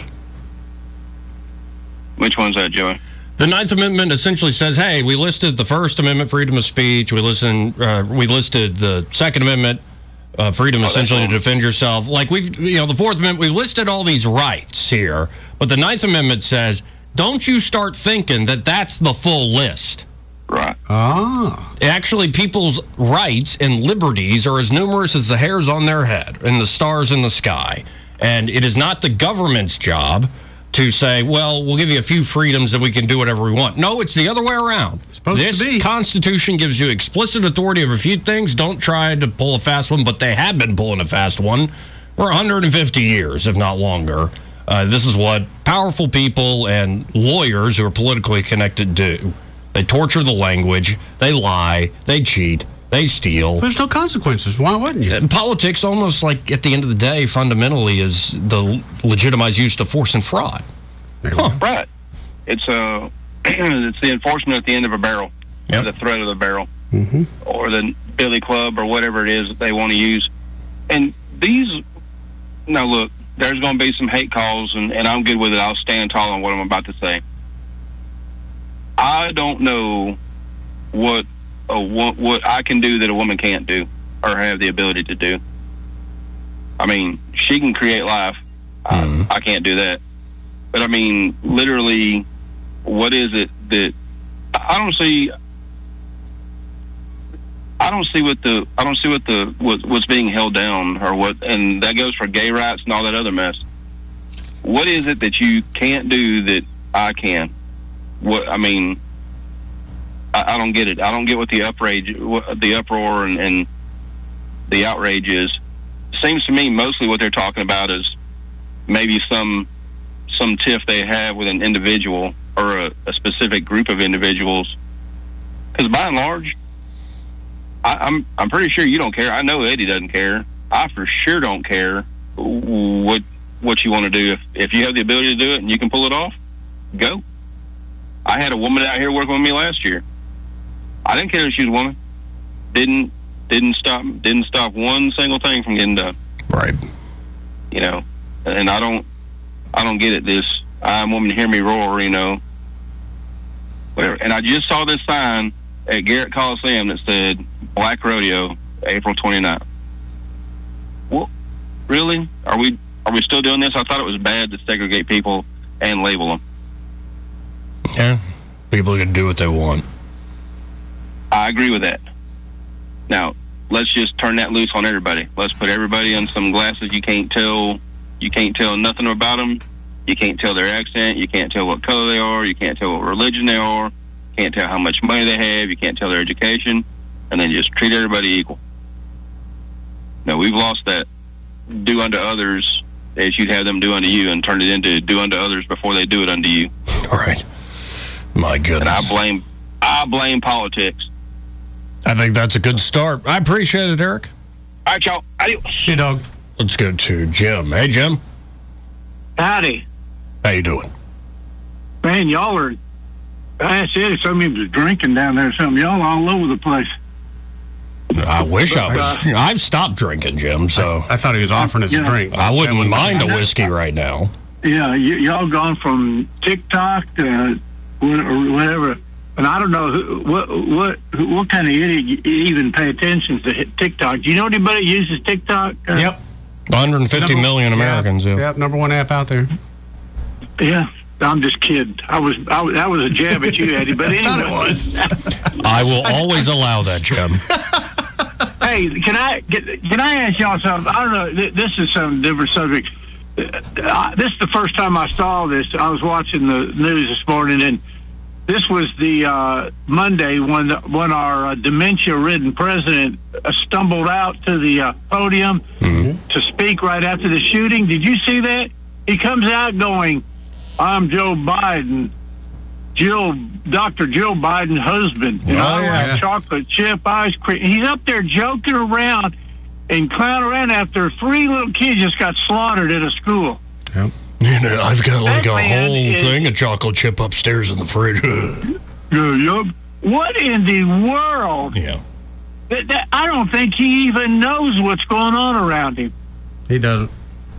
Speaker 16: Which one's that, Joey?
Speaker 1: The Ninth Amendment essentially says, hey, we listed the First Amendment, freedom of speech. We, listen, uh, we listed the Second Amendment, uh, freedom
Speaker 16: oh,
Speaker 1: essentially to defend yourself. Like, we've, you know, the Fourth Amendment, we listed all these rights here. But the Ninth Amendment says, don't you start thinking that that's the full list.
Speaker 16: Right.
Speaker 2: Ah.
Speaker 1: Actually, people's rights and liberties are as numerous as the hairs on their head and the stars in the sky. And it is not the government's job to say, well, we'll give you a few freedoms and we can do whatever we want. No, it's the other way around.
Speaker 2: Supposed
Speaker 1: this
Speaker 2: to be.
Speaker 1: Constitution gives you explicit authority over a few things. Don't try to pull a fast one, but they have been pulling a fast one for one hundred fifty years, if not longer. Uh, this is what powerful people and lawyers who are politically connected do. They torture the language, they lie, they cheat, they steal.
Speaker 2: There's no consequences. Why wouldn't you?
Speaker 1: And politics, almost like at the end of the day, fundamentally is the legitimized use of force and fraud.
Speaker 16: Huh. Right. It's uh, it's the enforcement at the end of a barrel,
Speaker 1: yep.
Speaker 16: the threat of the barrel,
Speaker 2: mm-hmm.
Speaker 16: or the billy club, or whatever it is that they want to use. And these, now look, there's going to be some hate calls, and, and I'm good with it. I'll stand tall on what I'm about to say. I don't know what a, what, what I can do that a woman can't do or have the ability to do. I mean, she can create life. Mm-hmm. I, I can't do that. But, I mean, literally, what is it that... I don't see... I don't see what the I don't see what the what, what's being held down or what, and that goes for gay rights and all that other mess. What is it that you can't do that I can? What I mean, I, I don't get it. I don't get what the outrage, what the uproar, and, and the outrage is. Seems to me mostly what they're talking about is maybe some some tiff they have with an individual or a, a specific group of individuals. Because by and large, I, I'm I'm pretty sure you don't care. I know Eddie doesn't care. I for sure don't care what what you want to do. If if you have the ability to do it and you can pull it off, go. I had a woman out here working with me last year. I didn't care if she was a woman. Didn't didn't stop didn't stop one single thing from getting done.
Speaker 1: Right.
Speaker 16: You know, and I don't I don't get it. This I'm woman hear me roar. You know. Whatever. And I just saw this sign at Garrett Coliseum that said Black Rodeo, April twenty-ninth. Well, really? Are we are we still doing this? I thought it was bad to segregate people and label them.
Speaker 1: Yeah, people are going to do what they want.
Speaker 16: I agree with that. Now, let's just turn that loose on everybody. Let's put everybody in some glasses. You can't tell, you can't tell nothing about them. You can't tell their accent. You can't tell what color they are. You can't tell what religion they are. You can't tell how much money they have. You can't tell their education. And then just treat everybody equal. No, we've lost that do unto others as you'd have them do unto you, and turned it into do unto others before they do it unto you.
Speaker 1: All right. My goodness.
Speaker 16: And I blame, I blame politics.
Speaker 1: I think that's a good start. I appreciate it, Eric.
Speaker 16: All right, y'all. Adios.
Speaker 2: See you, dog.
Speaker 1: Let's go to Jim. Hey, Jim.
Speaker 17: Howdy.
Speaker 1: How you doing?
Speaker 17: Man, y'all are, I asked Eddie, somebody was drinking down there or something. Y'all all over the place.
Speaker 1: I wish I was. Uh, I've stopped drinking, Jim, so.
Speaker 2: I, I thought he was offering us
Speaker 17: yeah.
Speaker 2: a drink.
Speaker 1: I wouldn't mind a whiskey right now.
Speaker 17: Yeah, y- y'all gone from TikTok to whatever. And I don't know who, what what what kind of idiot even pay attention to TikTok. Do you know anybody that uses TikTok? Uh,
Speaker 2: yep.
Speaker 1: one hundred fifty number, million Americans.
Speaker 2: Yeah,
Speaker 1: yeah.
Speaker 2: Yep, number one app out there.
Speaker 17: Yeah, I'm just kidding. I was, I was that was a jab at you, Eddie. But anyway,
Speaker 2: I thought it was.
Speaker 1: I will always allow that, Jim.
Speaker 17: Hey, can I get, can I ask y'all something? I don't know. This is some different subject. Uh, this is the first time I saw this. I was watching the news this morning, and this was the uh, Monday when the, when our uh, dementia-ridden president uh, stumbled out to the uh, podium mm-hmm. to speak right after the shooting. Did you see that? He comes out going, "I'm Joe Biden, Jill, Doctor Jill Biden's husband, and oh, I yeah. like chocolate chip ice cream." He's up there joking around and clowning around after three little kids just got slaughtered at a school.
Speaker 2: Yep.
Speaker 1: You know, I've got like
Speaker 17: that
Speaker 1: a whole
Speaker 17: is,
Speaker 1: thing of chocolate chip upstairs in the fridge.
Speaker 17: Yeah, yep. What in the world?
Speaker 1: Yeah.
Speaker 17: That, that, I don't think he even knows what's going on around him.
Speaker 2: He doesn't.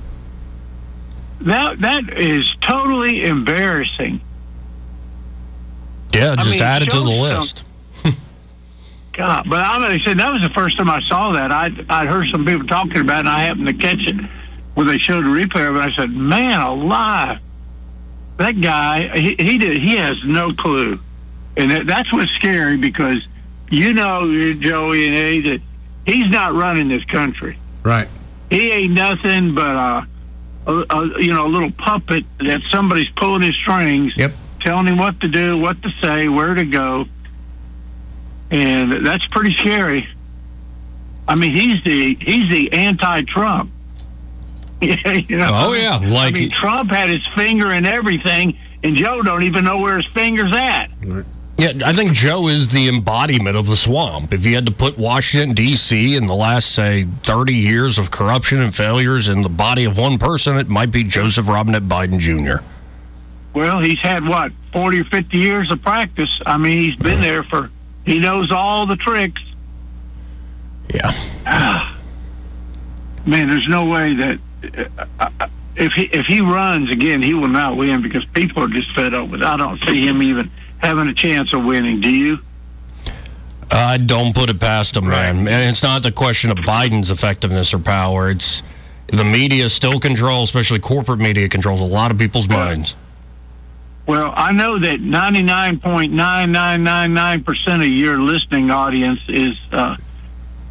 Speaker 17: That That is totally embarrassing.
Speaker 1: Yeah, just
Speaker 17: I mean,
Speaker 1: add it to the list.
Speaker 17: God, but I'm going to say that was the first time I saw that. I I heard some people talking about it, and I happened to catch it when they showed the replay of it. I said, "Man alive, that guy, he he did he has no clue," and that, that's what's scary because you know, Joey and Eddie, that he's not running this country.
Speaker 2: Right.
Speaker 17: He ain't nothing but a, a, a you know a little puppet that somebody's pulling his strings,
Speaker 2: yep.
Speaker 17: telling him what to do, what to say, where to go. And that's pretty scary. I mean, he's the he's the anti-Trump. you know?
Speaker 1: Oh yeah, like
Speaker 17: I mean, Trump had his finger in everything, and Joe don't even know where his finger's at.
Speaker 2: Right.
Speaker 1: Yeah, I think Joe is the embodiment of the swamp. If you had to put Washington, D C in the last, say, thirty years of corruption and failures in the body of one person, it might be Joseph Robinette Biden Junior
Speaker 17: Well, he's had, what, forty or fifty years of practice. I mean, he's been there for... He knows all the tricks.
Speaker 1: Yeah.
Speaker 17: Ah, man, there's no way that uh, if he if he runs again, he will not win because people are just fed up with it. I don't see him even having a chance of winning. Do you?
Speaker 1: I don't put it past him, right. man. And it's not the question of Biden's effectiveness or power. It's the media still controls, especially corporate media controls a lot of people's minds.
Speaker 17: Well, I know that ninety-nine point nine nine nine nine percent of your listening audience is uh,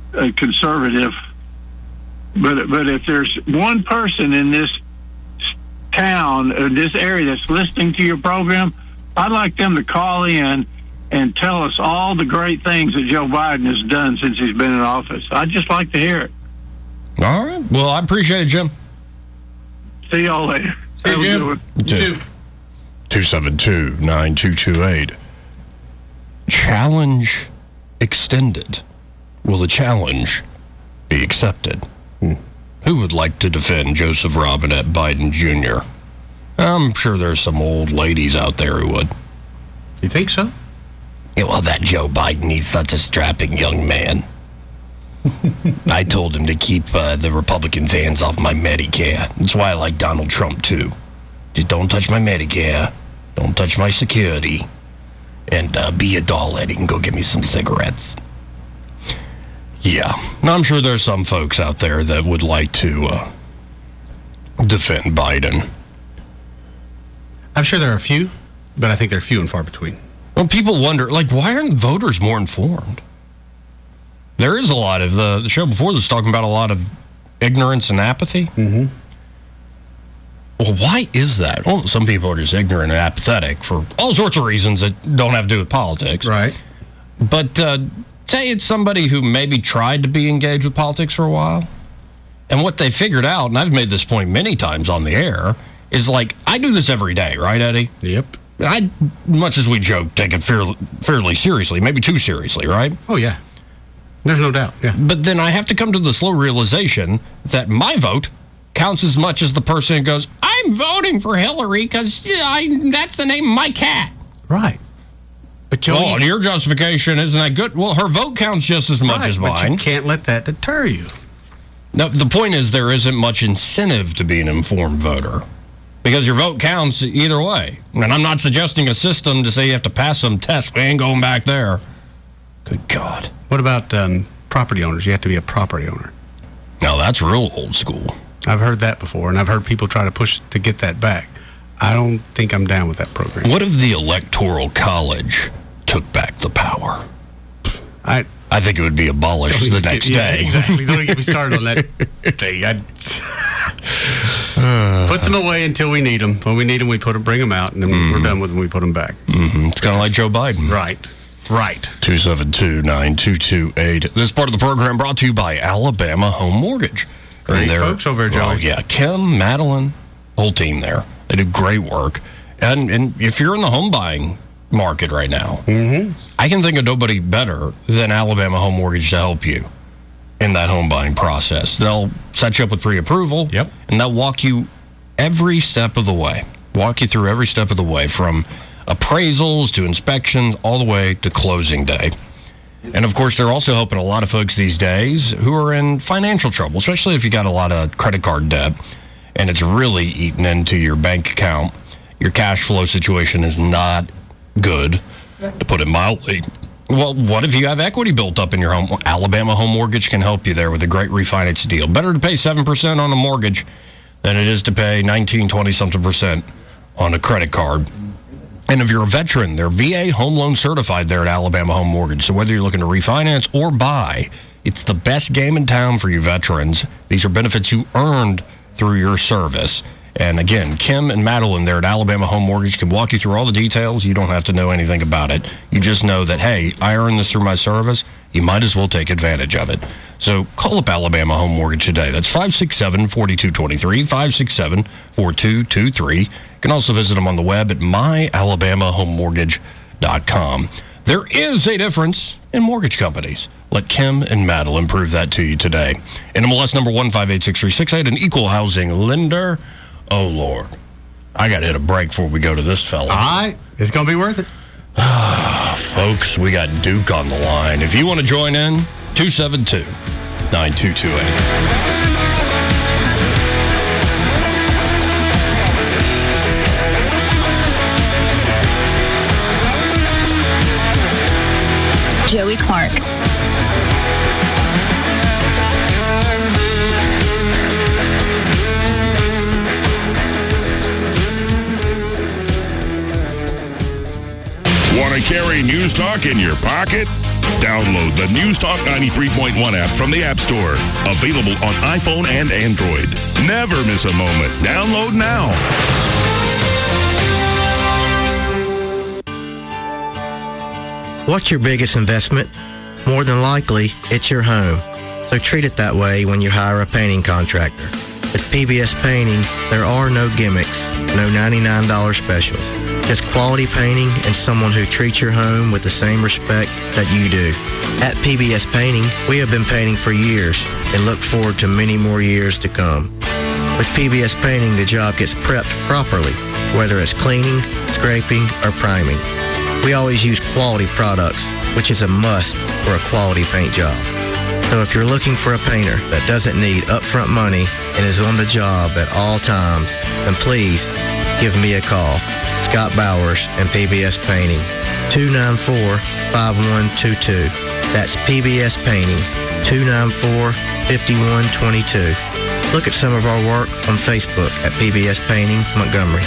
Speaker 17: a conservative, but but if there's one person in this town or this area that's listening to your program, I'd like them to call in and tell us all the great things that Joe Biden has done since he's been in office. I'd just like to hear it.
Speaker 1: All right. Well, I appreciate it, Jim.
Speaker 17: See y'all later.
Speaker 2: See you, Jim. You too.
Speaker 1: two seven two, nine two two eight. Challenge extended. Will the challenge be accepted? Hmm. Who would like to defend Joseph Robinette Biden Junior? I'm sure there's some old ladies out there who would.
Speaker 2: You think so?
Speaker 1: Yeah, well, that Joe Biden, he's such a strapping young man. I told him to keep uh, the Republicans' hands off my Medicare. That's why I like Donald Trump, too. Just don't touch my Medicare. Don't touch my security. And uh, be a doll lady and go get me some cigarettes. Yeah. I'm sure there's some folks out there that would like to uh, defend Biden.
Speaker 2: I'm sure there are a few, but I think they're few and far between.
Speaker 1: Well, people wonder, like, why aren't voters more informed? There is a lot of, the, the show before this talking about a lot of ignorance and apathy.
Speaker 2: Mm-hmm.
Speaker 1: Well, why is that? Well, some people are just ignorant and apathetic for all sorts of reasons that don't have to do with politics.
Speaker 2: Right.
Speaker 1: But uh, say it's somebody who maybe tried to be engaged with politics for a while, and what they figured out, and I've made this point many times on the air, is like, I do this every day, right, Eddie?
Speaker 2: Yep.
Speaker 1: I, much as we joke, take it fairly, fairly seriously, maybe too seriously, right?
Speaker 2: Oh, yeah. There's no doubt, yeah.
Speaker 1: But then I have to come to the slow realization that my vote counts as much as the person who goes, I'm voting for Hillary because that's the name of my cat.
Speaker 2: Right. But Joey,
Speaker 1: well, and your justification, isn't that good? Well, her vote counts just as much
Speaker 2: right,
Speaker 1: as mine.
Speaker 2: But you can't let that deter you.
Speaker 1: No, the point is there isn't much incentive to be an informed voter because your vote counts either way. And I'm not suggesting a system to say you have to pass some test. We ain't going back there. Good God.
Speaker 2: What about um, property owners? You have to be a property owner.
Speaker 1: No, that's real old school.
Speaker 2: I've heard that before, and I've heard people try to push to get that back. I don't think I'm down with that program.
Speaker 1: What if the Electoral College took back the power?
Speaker 2: I
Speaker 1: I think it would be abolished the next
Speaker 2: get, yeah,
Speaker 1: day.
Speaker 2: Exactly. Don't get me started on that thing. I'd, put them away until we need them. When we need them, we put them, bring them out, and then mm-hmm. we're done with them. We put them back.
Speaker 1: Mm-hmm. It's kind of like Joe Biden.
Speaker 2: Right. Right.
Speaker 1: two seven two, nine two two eight. This part of the program brought to you by Alabama Home Mortgage.
Speaker 2: Great folks over there, Joey.
Speaker 1: Oh, yeah. Kim, Madeline, whole team there. They do great work. And and if you're in the home buying market right now,
Speaker 2: mm-hmm.
Speaker 1: I can think of nobody better than Alabama Home Mortgage to help you in that home buying process. They'll set you up with pre-approval.
Speaker 2: Yep.
Speaker 1: And they'll walk you every step of the way. Walk you through every step of the way from appraisals to inspections all the way to closing day. And, of course, they're also helping a lot of folks these days who are in financial trouble, especially if you got a lot of credit card debt and it's really eating into your bank account. Your cash flow situation is not good, to put it mildly. Well, what if you have equity built up in your home? Well, Alabama Home Mortgage can help you there with a great refinance deal. Better to pay seven percent on a mortgage than it is to pay nineteen, twenty-something percent on a credit card. And if you're a veteran, they're V A home loan certified there at Alabama Home Mortgage. So whether you're looking to refinance or buy, it's the best game in town for you veterans. These are benefits you earned through your service. And again, Kim and Madeline there at Alabama Home Mortgage can walk you through all the details. You don't have to know anything about it. You just know that, hey, I earned this through my service. You might as well take advantage of it. So call up Alabama Home Mortgage today. That's five six seven, four two two three, five six seven, four two two three. You can also visit them on the web at my alabama home mortgage dot com. There is a difference in mortgage companies. Let Kim and Madeline prove that to you today. N M L S number one five eight six three six eight, an equal housing lender. Oh, Lord. I got to hit a break before we go to this fella.
Speaker 2: All right. It's going to be worth it.
Speaker 1: Folks, we got Duke on the line. If you want to join in, two seven two, nine two two eight.
Speaker 18: Joey Clark.
Speaker 3: Want to carry News Talk in your pocket? Download the News Talk ninety-three point one app from the App Store. Available on iPhone and Android. Never miss a moment. Download now.
Speaker 19: What's your biggest investment? More than likely, it's your home. So treat it that way when you hire a painting contractor. At P B S Painting, there are no gimmicks, no ninety-nine dollars specials. Just quality painting and someone who treats your home with the same respect that you do. At P B S Painting, we have been painting for years and look forward to many more years to come. With P B S Painting, the job gets prepped properly, whether it's cleaning, scraping, or priming. We always use quality products, which is a must for a quality paint job. So if you're looking for a painter that doesn't need upfront money and is on the job at all times, then please give me a call. Scott Bowers and P B S Painting, two nine four, five one two two. That's P B S Painting, two nine four, five one two two. Look at some of our work on Facebook at P B S Painting, Montgomery.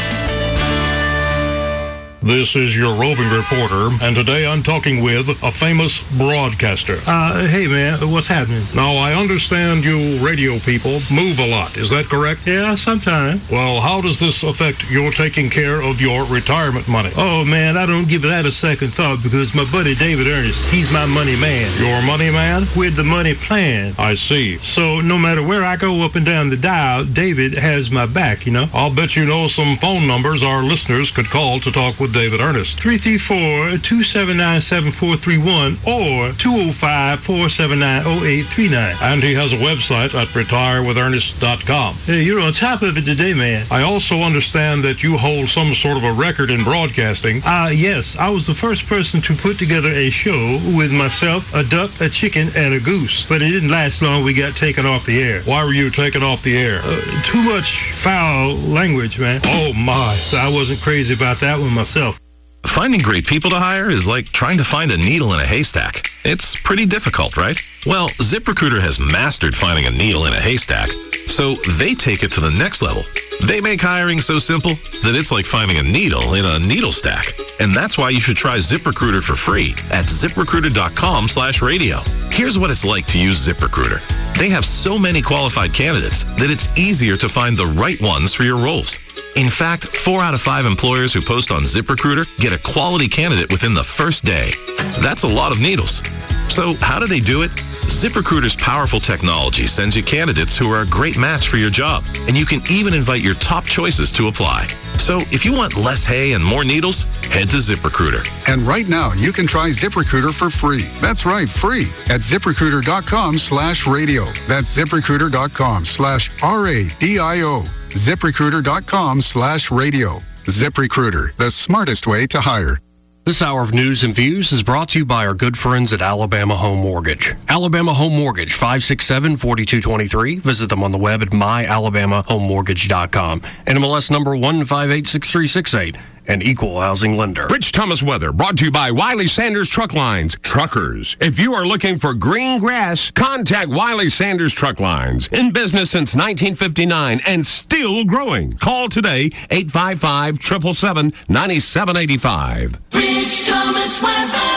Speaker 20: This is your roving reporter, and today I'm talking with a famous broadcaster.
Speaker 21: Uh, hey man, what's happening?
Speaker 20: Now, I understand you radio people move a lot, is that correct?
Speaker 21: Yeah, sometimes.
Speaker 20: Well, how does this affect your taking care of your retirement money?
Speaker 21: Oh man, I don't give that a second thought because my buddy David Ernest, he's my money man.
Speaker 20: Your money man?
Speaker 21: With the money plan.
Speaker 20: I see.
Speaker 21: So no matter where I go up and down the dial, David has my back, you know?
Speaker 20: I'll bet you know some phone numbers our listeners could call to talk with David Ernest.
Speaker 21: three three four, two seven nine, seven four three one or two oh five, four seven nine, oh eight three nine.
Speaker 20: And he has a website at retire with ernest dot com.
Speaker 21: Hey, you're on top of it today, man.
Speaker 20: I also understand that you hold some sort of a record in broadcasting.
Speaker 21: Uh, yes, I was the first person to put together a show with myself, a duck, a chicken, and a goose. But it didn't last long. We got taken off the air.
Speaker 20: Why were you taken off the air?
Speaker 21: Uh, too much foul language, man.
Speaker 20: Oh, my.
Speaker 21: So I wasn't crazy about that one myself.
Speaker 22: Finding great people to hire is like trying to find a needle in a haystack. It's pretty difficult, right? Well, ZipRecruiter has mastered finding a needle in a haystack, so they take it to the next level. They make hiring so simple that it's like finding a needle in a needle stack. And that's why you should try ZipRecruiter for free at ZipRecruiter.com slash radio. Here's what it's like to use ZipRecruiter. They have so many qualified candidates that it's easier to find the right ones for your roles. In fact, four out of five employers who post on ZipRecruiter get a quality candidate within the first day. That's a lot of needles. So how do they do it? ZipRecruiter's powerful technology sends you candidates who are a great match for your job, and you can even invite your top choices to apply. So if you want less hay and more needles, head to ZipRecruiter.
Speaker 23: And right now, you can try ZipRecruiter for free. That's right, free at ZipRecruiter.com slash radio. That's ZipRecruiter.com slash R A D I O. ZipRecruiter.com slash radio. ZipRecruiter, the smartest way to hire.
Speaker 1: This hour of news and views is brought to you by our good friends at Alabama Home Mortgage. Alabama Home Mortgage, five six seven, four two two three. Visit them on the web at my alabama home mortgage dot com. N M L S number one five eight six three six eight. An equal housing lender.
Speaker 7: Rich Thomas weather brought to you by Wiley Sanders Truck Lines. Truckers, if you are looking for green grass, contact Wiley Sanders Truck Lines. In business since nineteen fifty-nine and still growing. Call today, eight five five, seven seven seven, nine seven eight five.
Speaker 8: Rich Thomas weather.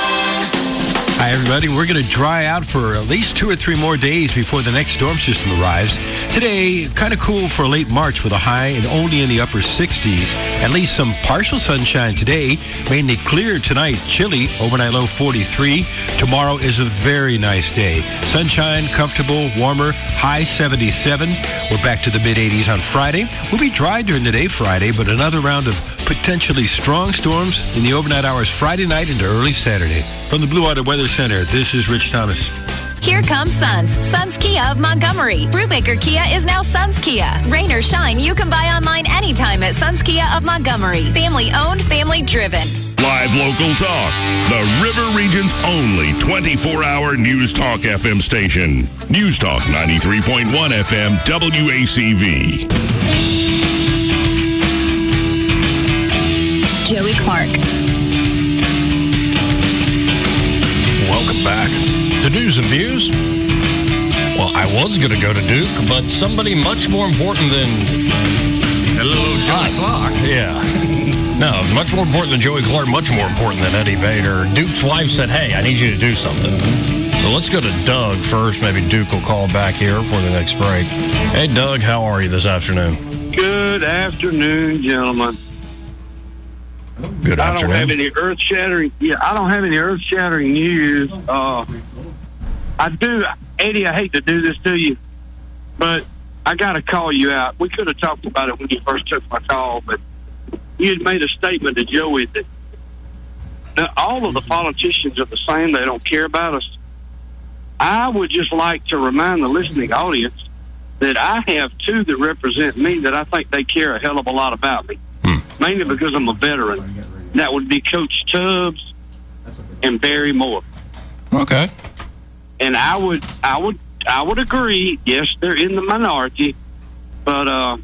Speaker 9: Hi, everybody. We're going to dry out for at least two or three more days before the next storm system arrives. Today, kind of cool for late March with a high and only in the upper sixties. At least some partial sunshine today. Mainly clear tonight. Chilly. Overnight low forty-three. Tomorrow is a very nice day. Sunshine, comfortable, warmer. High seventy-seven. We're back to the mid-eighties on Friday. We'll be dry during the day Friday, but another round of potentially strong storms in the overnight hours Friday night into early Saturday. From the Blue Water Weather Center, this is Rich Thomas.
Speaker 24: Here comes Suns. Suns Kia of Montgomery. Brubaker Kia is now Suns Kia. Rain or shine, you can buy online anytime at Suns Kia of Montgomery. Family owned, family driven.
Speaker 3: Live local talk. The River Region's only twenty-four hour News Talk F M station. News Talk ninety-three point one F M W A C V.
Speaker 18: Joey Clark.
Speaker 1: Welcome back to News and Views. Well, I was going to go to Duke, but somebody much more important than
Speaker 2: Hello, Joey
Speaker 1: us.
Speaker 2: Clark.
Speaker 1: Yeah. No, much more important than Joey Clark, much more important than Eddie Vedder. Duke's wife said, hey, I need you to do something. So let's go to Doug first. Maybe Duke will call back here for the next break. Hey, Doug, how are you this afternoon?
Speaker 4: Good afternoon, gentlemen.
Speaker 1: Good afternoon.
Speaker 4: I don't have any earth-shattering. Yeah, I don't have any earth-shattering news. Uh, I do, Eddie. I hate to do this to you, but I got to call you out. We could have talked about it when you first took my call, but you had made a statement to Joey that now, all of the politicians are the same. They don't care about us. I would just like to remind the listening audience that I have two that represent me that I think they care a hell of a lot about me. Mainly because I'm a veteran. That would be Coach Tubbs and Barry Moore.
Speaker 1: Okay.
Speaker 4: And I would, I would, I would agree. Yes, they're in the minority, but uh,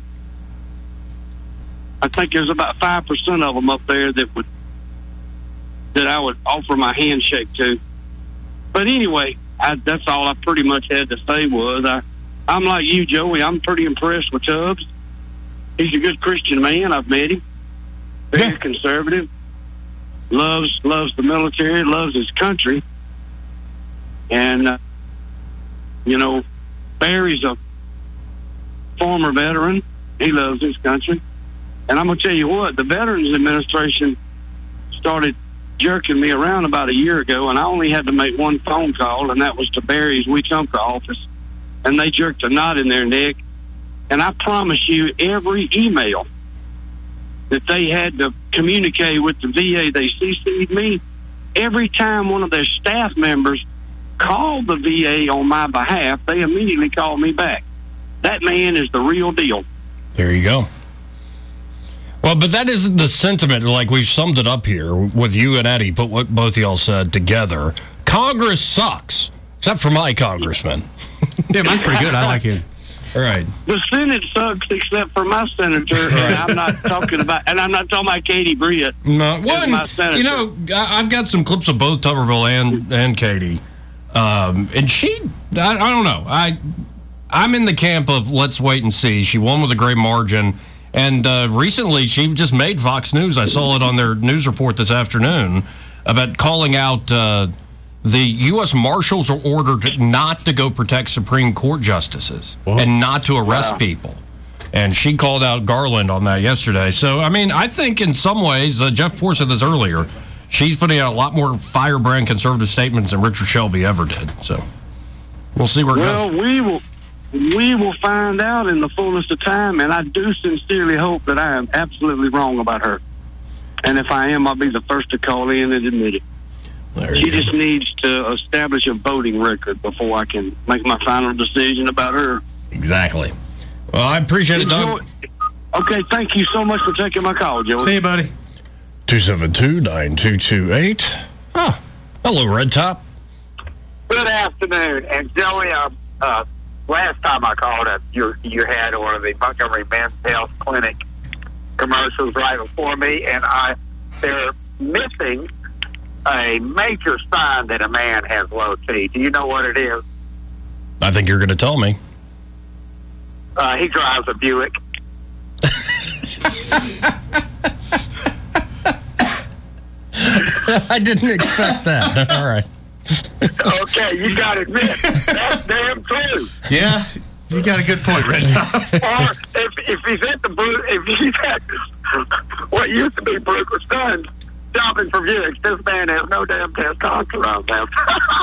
Speaker 4: I think there's about five percent of them up there that would that I would offer my handshake to. But anyway, I, that's all I pretty much had to say was I, I'm like you, Joey. I'm pretty impressed with Tubbs. He's a good Christian man. I've met him. Very yeah. conservative. Loves loves the military. Loves his country. And uh, you know, Barry's a former veteran. He loves his country. And I'm gonna tell you what, the Veterans Administration started jerking me around about a year ago, and I only had to make one phone call, and that was to Barry's Wetumpka office. And they jerked a knot in their neck. And I promise you, every email that they had to communicate with the V A, they C C'd me. Every time one of their staff members called the V A on my behalf, they immediately called me back. That man is the real deal.
Speaker 1: There you go. Well, but that isn't the sentiment. Like, we've summed it up here with you and Eddie, put what both of y'all said together. Congress sucks, except for my congressman.
Speaker 2: Yeah, mine's pretty good. I like him.
Speaker 1: All right.
Speaker 4: The Senate sucks except for my senator, and I'm not talking about, and I'm not talking about Katie Britt.
Speaker 1: No, one,
Speaker 4: my senator.
Speaker 1: You know, I've got some clips of both Tuberville and and Katie, um, and she, I, I don't know, I, I'm in the camp of let's wait and see. She won with a great margin, and uh, recently she just made Fox News. I saw it on their news report this afternoon about calling out. Uh, The U S Marshals are ordered not to go protect Supreme Court justices Whoa. and not to arrest wow. people. And she called out Garland on that yesterday. So, I mean, I think in some ways, uh, Jeff Ford said this earlier, she's putting out a lot more firebrand conservative statements than Richard Shelby ever did. So, we'll see where it
Speaker 4: well,
Speaker 1: goes.
Speaker 4: Well, we will, we will find out in the fullness of time, and I do sincerely hope that I am absolutely wrong about her. And if I am, I'll be the first to call in and admit it. She just needs to establish a voting record before I can make my final decision about her.
Speaker 1: Exactly. Well, I appreciate it, Doug.
Speaker 4: Okay, thank you so much for taking my call, Joey.
Speaker 2: See you, buddy.
Speaker 1: two seven two, nine two two eight. Huh. Hello, Red Top.
Speaker 5: Good afternoon. And, Joey, uh, uh, last time I called up, you, you had one of the Montgomery Men's Health Clinic commercials right before me, and I they're missing a major sign that a man has low T. Do you know what it is?
Speaker 1: I think you're going to tell me.
Speaker 5: Uh, he drives a Buick.
Speaker 1: I didn't expect that. All right.
Speaker 5: Okay, you got to admit, that's damn true.
Speaker 2: Yeah, you got a good point, Red Top.
Speaker 5: Or if, if he's at the Bru- if he's at what used to be Brooker's Sons, shopping for Buicks, this man has no damn testosterone left.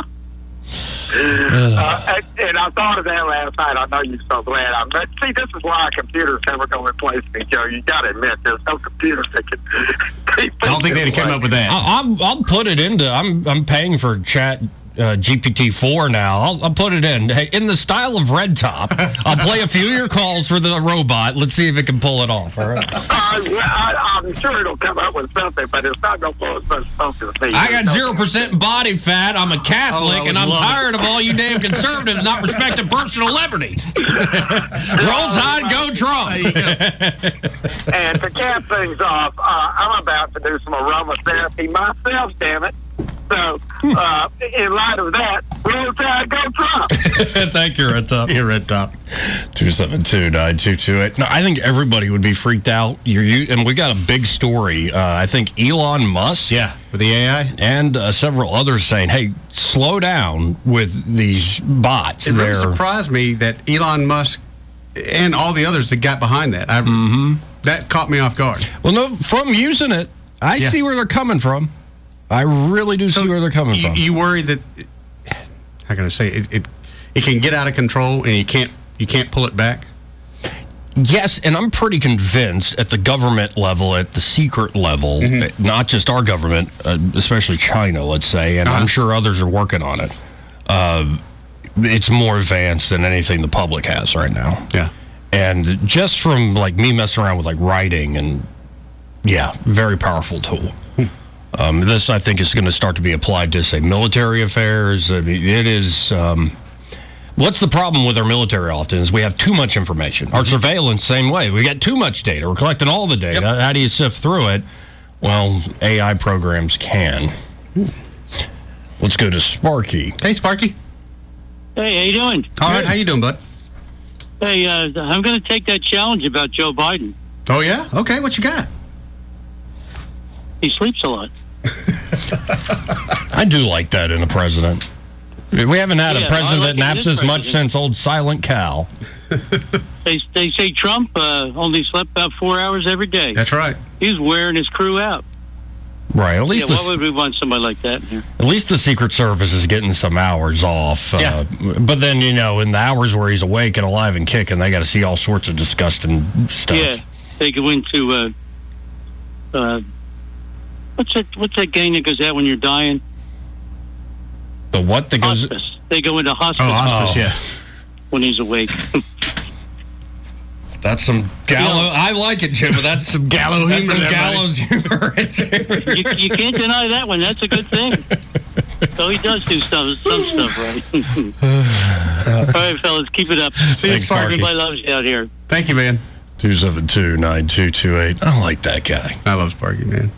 Speaker 5: uh, and, and I thought of that last night. I know you're so glad. I'm, but see, this is why computers never going to replace me, Joe. You got to admit, there's no computers that can.
Speaker 2: I don't think they'd come up with that.
Speaker 1: I, I'll, I'll put it into. I'm I'm paying for Chat uh, G P T four now. I'll, I'll put it in. Hey, in the style of Red Top, I'll play a few of your calls for the robot. Let's see if it can pull it off. All right.
Speaker 5: Uh, yeah, I, I'm sure it'll come up with something, but it's not going to pull as much stuff as me.
Speaker 1: I got zero percent body fat. I'm a Catholic,
Speaker 2: oh,
Speaker 1: and I'm tired
Speaker 2: it.
Speaker 1: of all you damn conservatives not respecting personal liberty. Roll Tide, go Trump.
Speaker 5: And to cap things off, uh, I'm about to do some aromatherapy myself, damn it. So, uh, in light of that, roll tide, go Trump.
Speaker 1: Thank you, Red Top.
Speaker 2: You're Red Top.
Speaker 1: two seven two, nine two two eight. No, I think everybody would be freaked out. You're, you, and we got a big story. Uh, I think Elon Musk.
Speaker 2: Yeah, with the A I.
Speaker 1: And uh, several others saying, hey, slow down with these bots.
Speaker 2: It really
Speaker 1: They're-
Speaker 2: surprised me that Elon Musk and all the others that got behind that. I,
Speaker 1: Mm-hmm.
Speaker 2: That caught me off guard.
Speaker 1: Well, no, from using it, I
Speaker 2: Yeah.
Speaker 1: see where they're coming from. I really do see where they're coming
Speaker 2: You,
Speaker 1: from.
Speaker 2: you worry that, how can I say, it, it it can get out of control and you can't you can't pull it back?
Speaker 1: Yes, and I'm pretty convinced at the government level, at the secret level,
Speaker 2: Mm-hmm.
Speaker 1: not just our government, uh, especially China, let's say, and
Speaker 2: Uh-huh.
Speaker 1: I'm sure others are working on it. Uh, it's more advanced than anything the public has right now.
Speaker 2: Yeah.
Speaker 1: And just from like me messing around with like writing and yeah, very powerful tool. Um, this, I think, is going to start to be applied to, say, military affairs. I mean, it is. Um, what's the problem with our military often is we have too much information. Our surveillance, same way. We got too much data. We're collecting all the data.
Speaker 2: Yep.
Speaker 1: How do you sift through it? Well, A I programs can. Let's go to Sparky.
Speaker 2: Hey, Sparky.
Speaker 6: Hey, how you doing?
Speaker 2: All right, how you doing, bud?
Speaker 6: Hey, uh, I'm going to take that challenge about Joe Biden.
Speaker 2: Oh, yeah? Okay, what you got?
Speaker 6: He sleeps a lot.
Speaker 1: I do like that in a president. We haven't had
Speaker 6: Yeah,
Speaker 1: a president
Speaker 6: I like
Speaker 1: that naps
Speaker 6: it in
Speaker 1: as much
Speaker 6: president.
Speaker 1: since old Silent Cal.
Speaker 6: They they say Trump uh, only slept about four hours every day.
Speaker 2: That's right.
Speaker 6: He's wearing his crew out.
Speaker 1: Right, at least
Speaker 6: yeah,
Speaker 1: the-
Speaker 6: why would we want somebody like that here?
Speaker 1: At least the Secret Service is getting some hours off.
Speaker 6: Yeah.
Speaker 1: Uh, but then, you know, in the hours where he's awake and alive and kicking, they got to see all sorts of disgusting stuff.
Speaker 6: Yeah, they go into uh, uh, what's that? What's that gang that goes out when you're dying?
Speaker 1: The what that goes?
Speaker 6: Hospice. They go into hospice.
Speaker 1: Oh, hospice,
Speaker 6: yeah. When he's awake.
Speaker 1: That's some gallows. I like it, Jim, but that's some gallow
Speaker 6: That's
Speaker 1: humor.
Speaker 6: some
Speaker 1: gallows humor right there.
Speaker 6: you, you can't deny that one. That's a good thing. So he does do stuff, some stuff right. All right, fellas, keep it up.
Speaker 1: See you,
Speaker 6: Thanks,
Speaker 1: Sparky.
Speaker 6: Everybody loves you out here.
Speaker 2: Thank you, man.
Speaker 1: two seven two, nine two two eight. I like that guy.
Speaker 2: I love Sparky, man.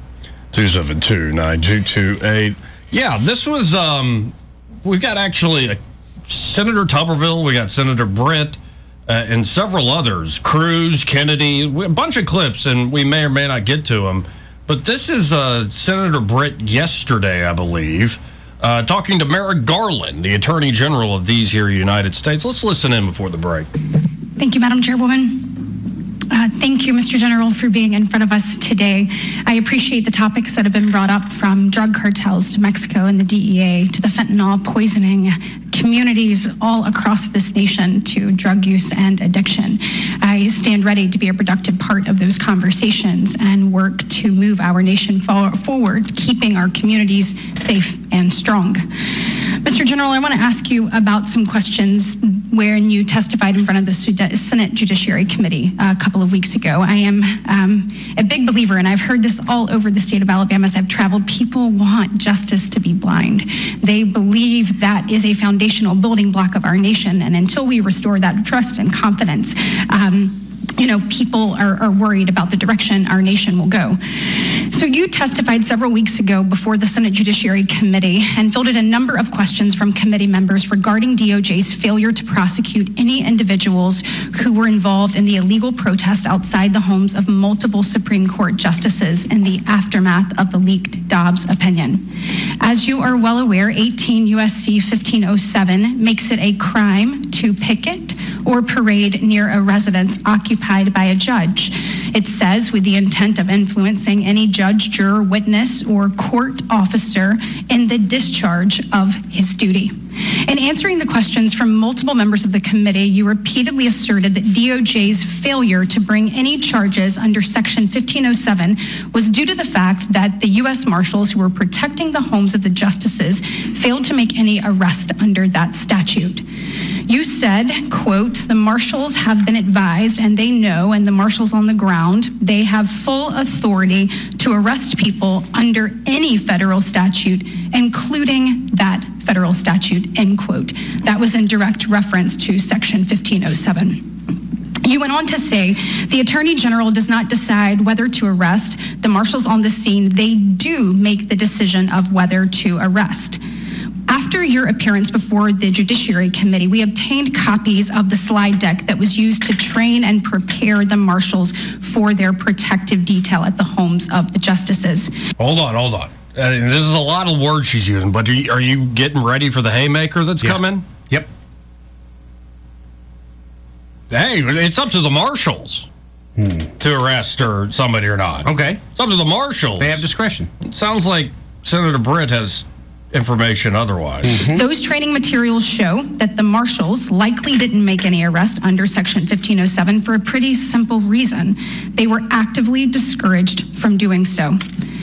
Speaker 1: two seven two, nine two two eight. Yeah, this was, um, we've got actually a Senator Tuberville, we got Senator Britt, uh, and several others, Cruz, Kennedy, a bunch of clips, and we may or may not get to them. But this is uh, Senator Britt yesterday, I believe, uh, talking to Merrick Garland, the Attorney General of these here United States. Let's listen in before the break.
Speaker 10: Thank you, Madam Chairwoman. Uh, thank you, Mister General, for being in front of us today. I appreciate the topics that have been brought up, from drug cartels to Mexico and the D E A to the fentanyl poisoning communities all across this nation to drug use and addiction. I stand ready to be a productive part of those conversations and work to move our nation for- forward, keeping our communities safe and strong. Mister General, I want to ask you about some questions wherein you testified in front of the Sud- Senate Judiciary Committee a couple of weeks ago. I am um, a big believer, and I've heard this all over the state of Alabama as I've traveled. People want justice to be blind. They believe that is a foundational building block of our nation, and until we restore that trust and confidence, um, you know, people are, are worried about the direction our nation will go. So you testified several weeks ago before the Senate Judiciary Committee and fielded a number of questions from committee members regarding D O J's failure to prosecute any individuals who were involved in the illegal protest outside the homes of multiple Supreme Court justices in the aftermath of the leaked Dobbs opinion. As you are well aware, eighteen U S C fifteen oh seven makes it a crime to picket or parade near a residence occupied by a judge. It says, with the intent of influencing any judge, juror, witness, or court officer in the discharge of his duty. In answering the questions from multiple members of the committee, you repeatedly asserted that D O J's failure to bring any charges under Section fifteen oh seven was due to the fact that the U S Marshals who were protecting the homes of the justices failed to make any arrest under that statute. You said, quote, the marshals have been advised and they know, and the marshals on the ground, they have full authority to arrest people under any federal statute, including that federal statute, end quote. That was in direct reference to Section fifteen oh seven. You went on to say, the Attorney General does not decide whether to arrest. The marshals on the scene, they do make the decision of whether to arrest. After your appearance before the Judiciary Committee, we obtained copies of the slide deck that was used to train and prepare the marshals for their protective detail at the homes of the justices.
Speaker 1: Hold on, hold on. Uh, this is a lot of words she's using, but are you, are you getting ready for the haymaker that's
Speaker 2: Yeah.
Speaker 1: coming?
Speaker 2: Yep.
Speaker 1: Hey, it's up to the marshals
Speaker 2: Hmm.
Speaker 1: to arrest or somebody or not.
Speaker 2: Okay.
Speaker 1: It's up to the marshals.
Speaker 2: They have discretion.
Speaker 1: It sounds like Senator Britt has information otherwise.
Speaker 2: Mm-hmm.
Speaker 10: Those training materials show that the marshals likely didn't make any arrest under Section fifteen oh seven for a pretty simple reason. They were actively discouraged from doing so.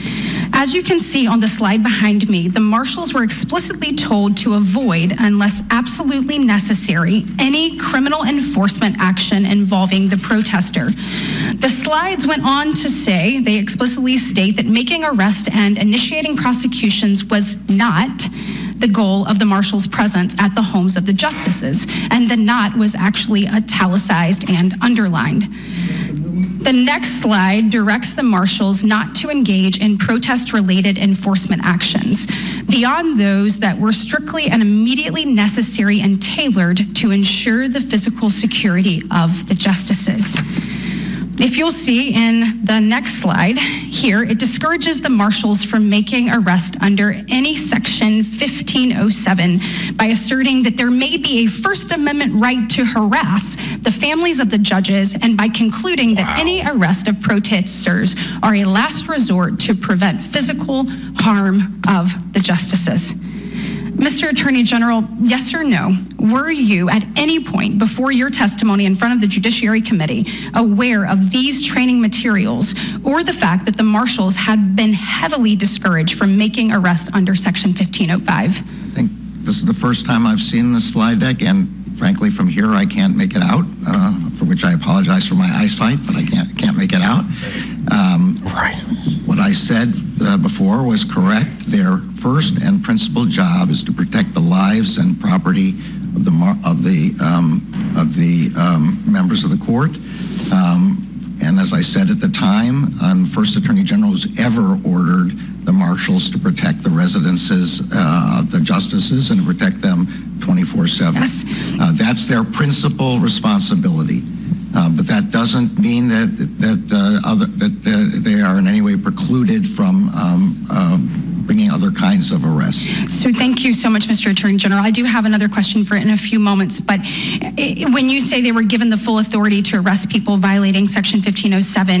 Speaker 10: As you can see on the slide behind me, the marshals were explicitly told to avoid, unless absolutely necessary, any criminal enforcement action involving the protester. The slides went on to say, they explicitly state that making arrest and initiating prosecutions was not the goal of the marshals' presence at the homes of the justices, and the not was actually italicized and underlined. The next slide directs the marshals not to engage in protest-related enforcement actions beyond those that were strictly and immediately necessary and tailored to ensure the physical security of the justices. If you'll see in the next slide here, it discourages the marshals from making arrest under any Section fifteen oh seven by asserting that there may be a First Amendment right to harass the families of the judges, and by concluding that wow. any arrest of protesters are a last resort to prevent physical harm of the justices. Mister Attorney General, yes or no, were you at any point before your testimony in front of the Judiciary Committee aware of these training materials or the fact that the marshals had been heavily discouraged from making arrest under Section fifteen oh five?
Speaker 11: I think this is the first time I've seen this slide deck, and frankly, from here I can't make it out, uh, for which I apologize for my eyesight, but I can't can't make it out. Um,
Speaker 1: right.
Speaker 11: What I said uh, before was correct. Their first and principal job is to protect the lives and property of the mar- of the um, of the um, members of the court. Um, and as I said at the time, um, First Attorney General has ever ordered the marshals to protect the residences uh, of the justices and to protect them twenty-four seven.
Speaker 10: Yes.
Speaker 11: Uh, that's their principal responsibility. Uh, but that doesn't mean that that uh, other that uh, they are in any way precluded from um, um, bringing other kinds of arrests.
Speaker 10: So thank you so much, Mister Attorney General. I do have another question for in a few moments, but it, when you say they were given the full authority to arrest people violating Section fifteen oh seven,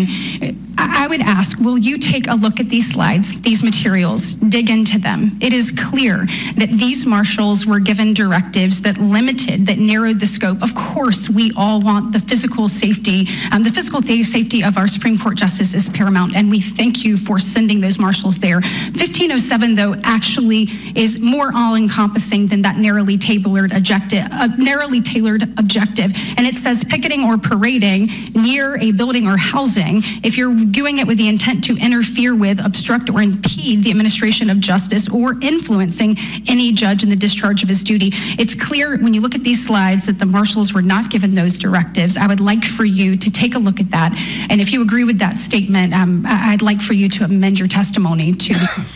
Speaker 10: I would ask, will you take a look at these slides, these materials, dig into them? It is clear that these marshals were given directives that limited, that narrowed the scope. Of course, we all want the physical safety. Um, the physical safety of our Supreme Court justice is paramount, and we thank you for sending those marshals there. fifteen oh seven, though, actually is more all-encompassing than that narrowly tailored objective, uh, narrowly tailored objective. And it says picketing or parading near a building or housing if you're doing it with the intent to interfere with, obstruct, or impede the administration of justice or influencing any judge in the discharge of his duty. It's clear when you look at these slides that the marshals were not given those directives. I would like for you to take a look at that. And if you agree with that statement, um, I'd like for you to amend your testimony to...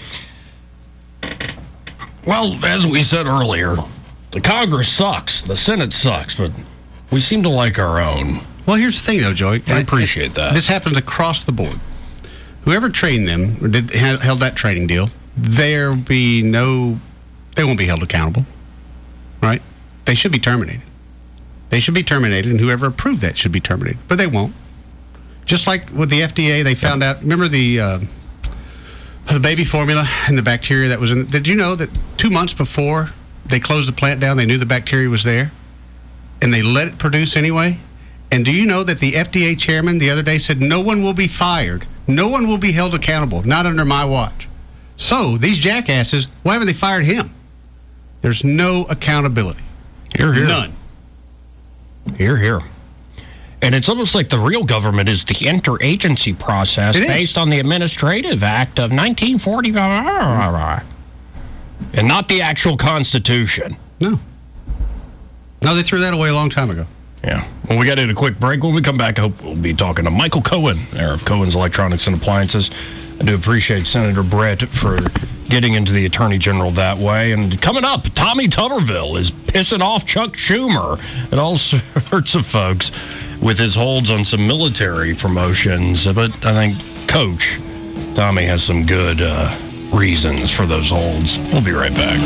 Speaker 1: Well, as we said earlier, the Congress sucks, the Senate sucks, but we seem to like our own.
Speaker 2: Well, here's the thing, though, Joey.
Speaker 1: I appreciate that.
Speaker 2: This happens across the board. Whoever trained them, or did, held that training deal, there be no, they won't be held accountable, right? They should be terminated. They should be terminated, and whoever approved that should be terminated, but they won't. Just like with the F D A, they found out, remember the uh, the baby formula and the bacteria that was in it? Did you know that two months before they closed the plant down, they knew the bacteria was there, and they let it produce anyway? And do you know that the F D A chairman the other day said no one will be fired, no one will be held accountable, not under my watch? So these jackasses, why haven't they fired him? There's no accountability.
Speaker 1: Here, here.
Speaker 2: None.
Speaker 1: Here, here. And it's almost like the real government is the interagency process based on the Administrative Act of nineteen forty, and not the actual Constitution.
Speaker 2: No. No, they threw that away a long time ago.
Speaker 1: Yeah. Well, we got to hit a quick break. When we come back, I hope we'll be talking to Michael Cohen, there of Cohen's Electronics and Appliances. I do appreciate Senator Brett for getting into the Attorney General that way. And coming up, Tommy Tuberville is pissing off Chuck Schumer and all sorts of folks with his holds on some military promotions. But I think Coach Tommy has some good uh, reasons for those holds. We'll be right back.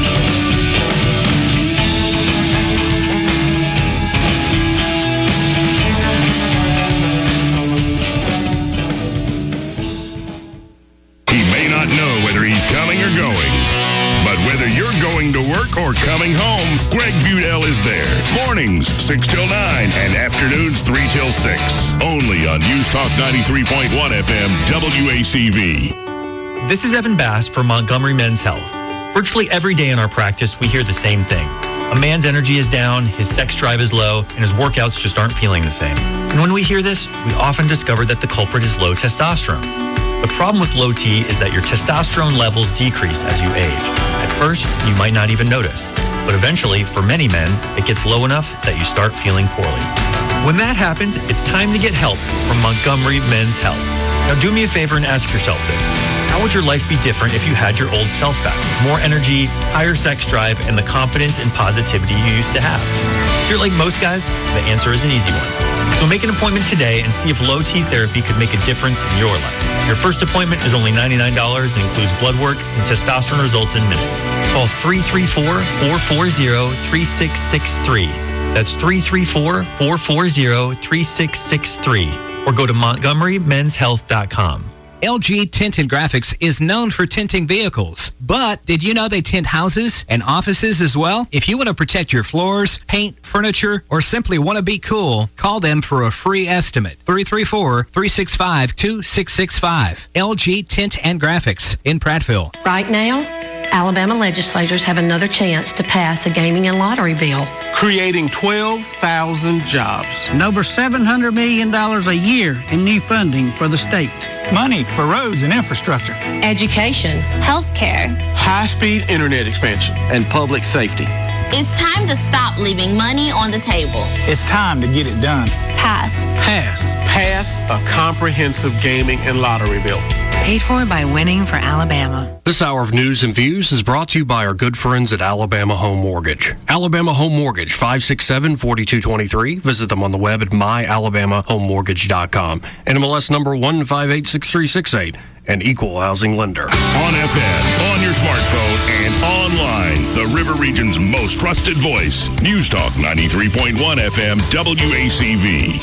Speaker 3: Coming or going. But whether you're going to work or coming home, Greg Budell is there. Mornings, six till nine, and afternoons, three till six. Only on News Talk ninety-three point one F M, W A C V.
Speaker 12: This is Evan Bass for Montgomery Men's Health. Virtually every day in our practice, we hear the same thing. A man's energy is down, his sex drive is low, and his workouts just aren't feeling the same. And when we hear this, we often discover that the culprit is low testosterone. The problem with low T is that your testosterone levels decrease as you age. At first, you might not even notice. But eventually, for many men, it gets low enough that you start feeling poorly. When that happens, it's time to get help from Montgomery Men's Health. Now do me a favor and ask yourself this. How would your life be different if you had your old self back? More energy, higher sex drive, and the confidence and positivity you used to have. If you're like most guys, the answer is an easy one. So make an appointment today and see if low T therapy could make a difference in your life. Your first appointment is only ninety-nine dollars and includes blood work and testosterone results in minutes. Call three three four, four four zero, three six six three. That's three three four, four four zero, three six six three. Or go to Montgomery Men's Health dot com.
Speaker 13: L G Tint and Graphics is known for tinting vehicles, but did you know they tint houses and offices as well? If you want to protect your floors, paint, furniture, or simply want to be cool, call them for a free estimate. three three four, three six five, two six six five. L G Tint and Graphics in Prattville.
Speaker 14: Right now, Alabama legislators have another chance to pass a gaming and lottery bill,
Speaker 15: creating twelve thousand jobs.
Speaker 25: And over seven hundred million dollars a year in new funding for the state.
Speaker 15: Money for roads and infrastructure.
Speaker 14: Education.
Speaker 26: Healthcare.
Speaker 15: High-speed internet expansion.
Speaker 25: And public safety.
Speaker 26: It's time to stop leaving money on the table.
Speaker 15: It's time to get it done.
Speaker 26: Pass.
Speaker 15: Pass. Pass a comprehensive gaming and lottery bill.
Speaker 27: Paid for by Winning for Alabama.
Speaker 1: This hour of News and Views is brought to you by our good friends at Alabama Home Mortgage. Alabama Home Mortgage, five six seven, four two two three. Visit them on the web at my alabama home mortgage dot com. N M L S number one five eight six three six eight. An equal housing lender.
Speaker 3: On F M, on your smartphone, and online. The River Region's most trusted voice. News Talk ninety-three point one F M, W A C V.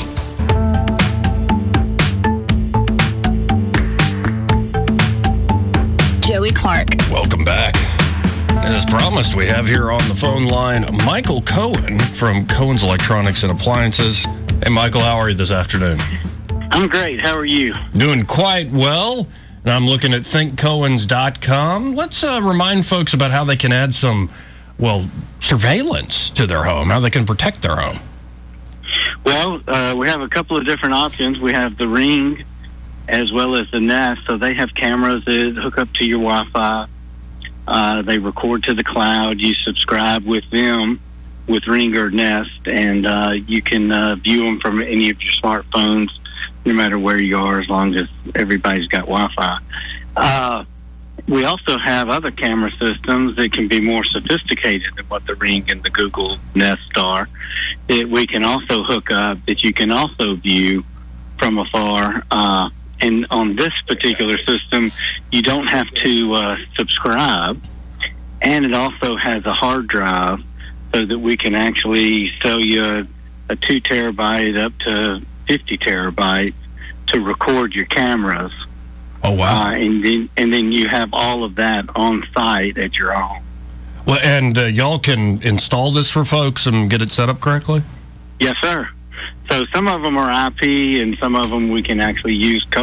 Speaker 18: Joey Clark.
Speaker 1: Welcome back. As promised, we have here on the phone line Michael Cohen from Cohen's Electronics and Appliances. Hey, Michael, how are you this afternoon?
Speaker 6: I'm great. How are you?
Speaker 1: Doing quite well. And I'm looking at think cohens dot com. Let's uh, remind folks about how they can add some, well, surveillance to their home, how they can protect their home.
Speaker 6: Well, uh, we have a couple of different options. We have the Ring as well as the Nest. So they have cameras that hook up to your Wi-Fi. Uh, they record to the cloud. You subscribe with them with Ring or Nest, and uh, you can uh, view them from any of your smartphones, no matter where you are, as long as everybody's got Wi-Fi. Uh, we also have other camera systems that can be more sophisticated than what the Ring and the Google Nest are, that we can also hook up, that you can also view from afar. Uh, and on this particular system, you don't have to uh, subscribe, and it also has a hard drive so that we can actually sell you a, a two terabyte up to fifty terabytes to record your cameras.
Speaker 1: Oh, wow.
Speaker 6: Uh, and then and then you have all of that on site at your home.
Speaker 1: Well, and uh, y'all can install this for folks and get it set up correctly?
Speaker 6: Yes, sir. So some of them are I P, and some of them we can actually use code.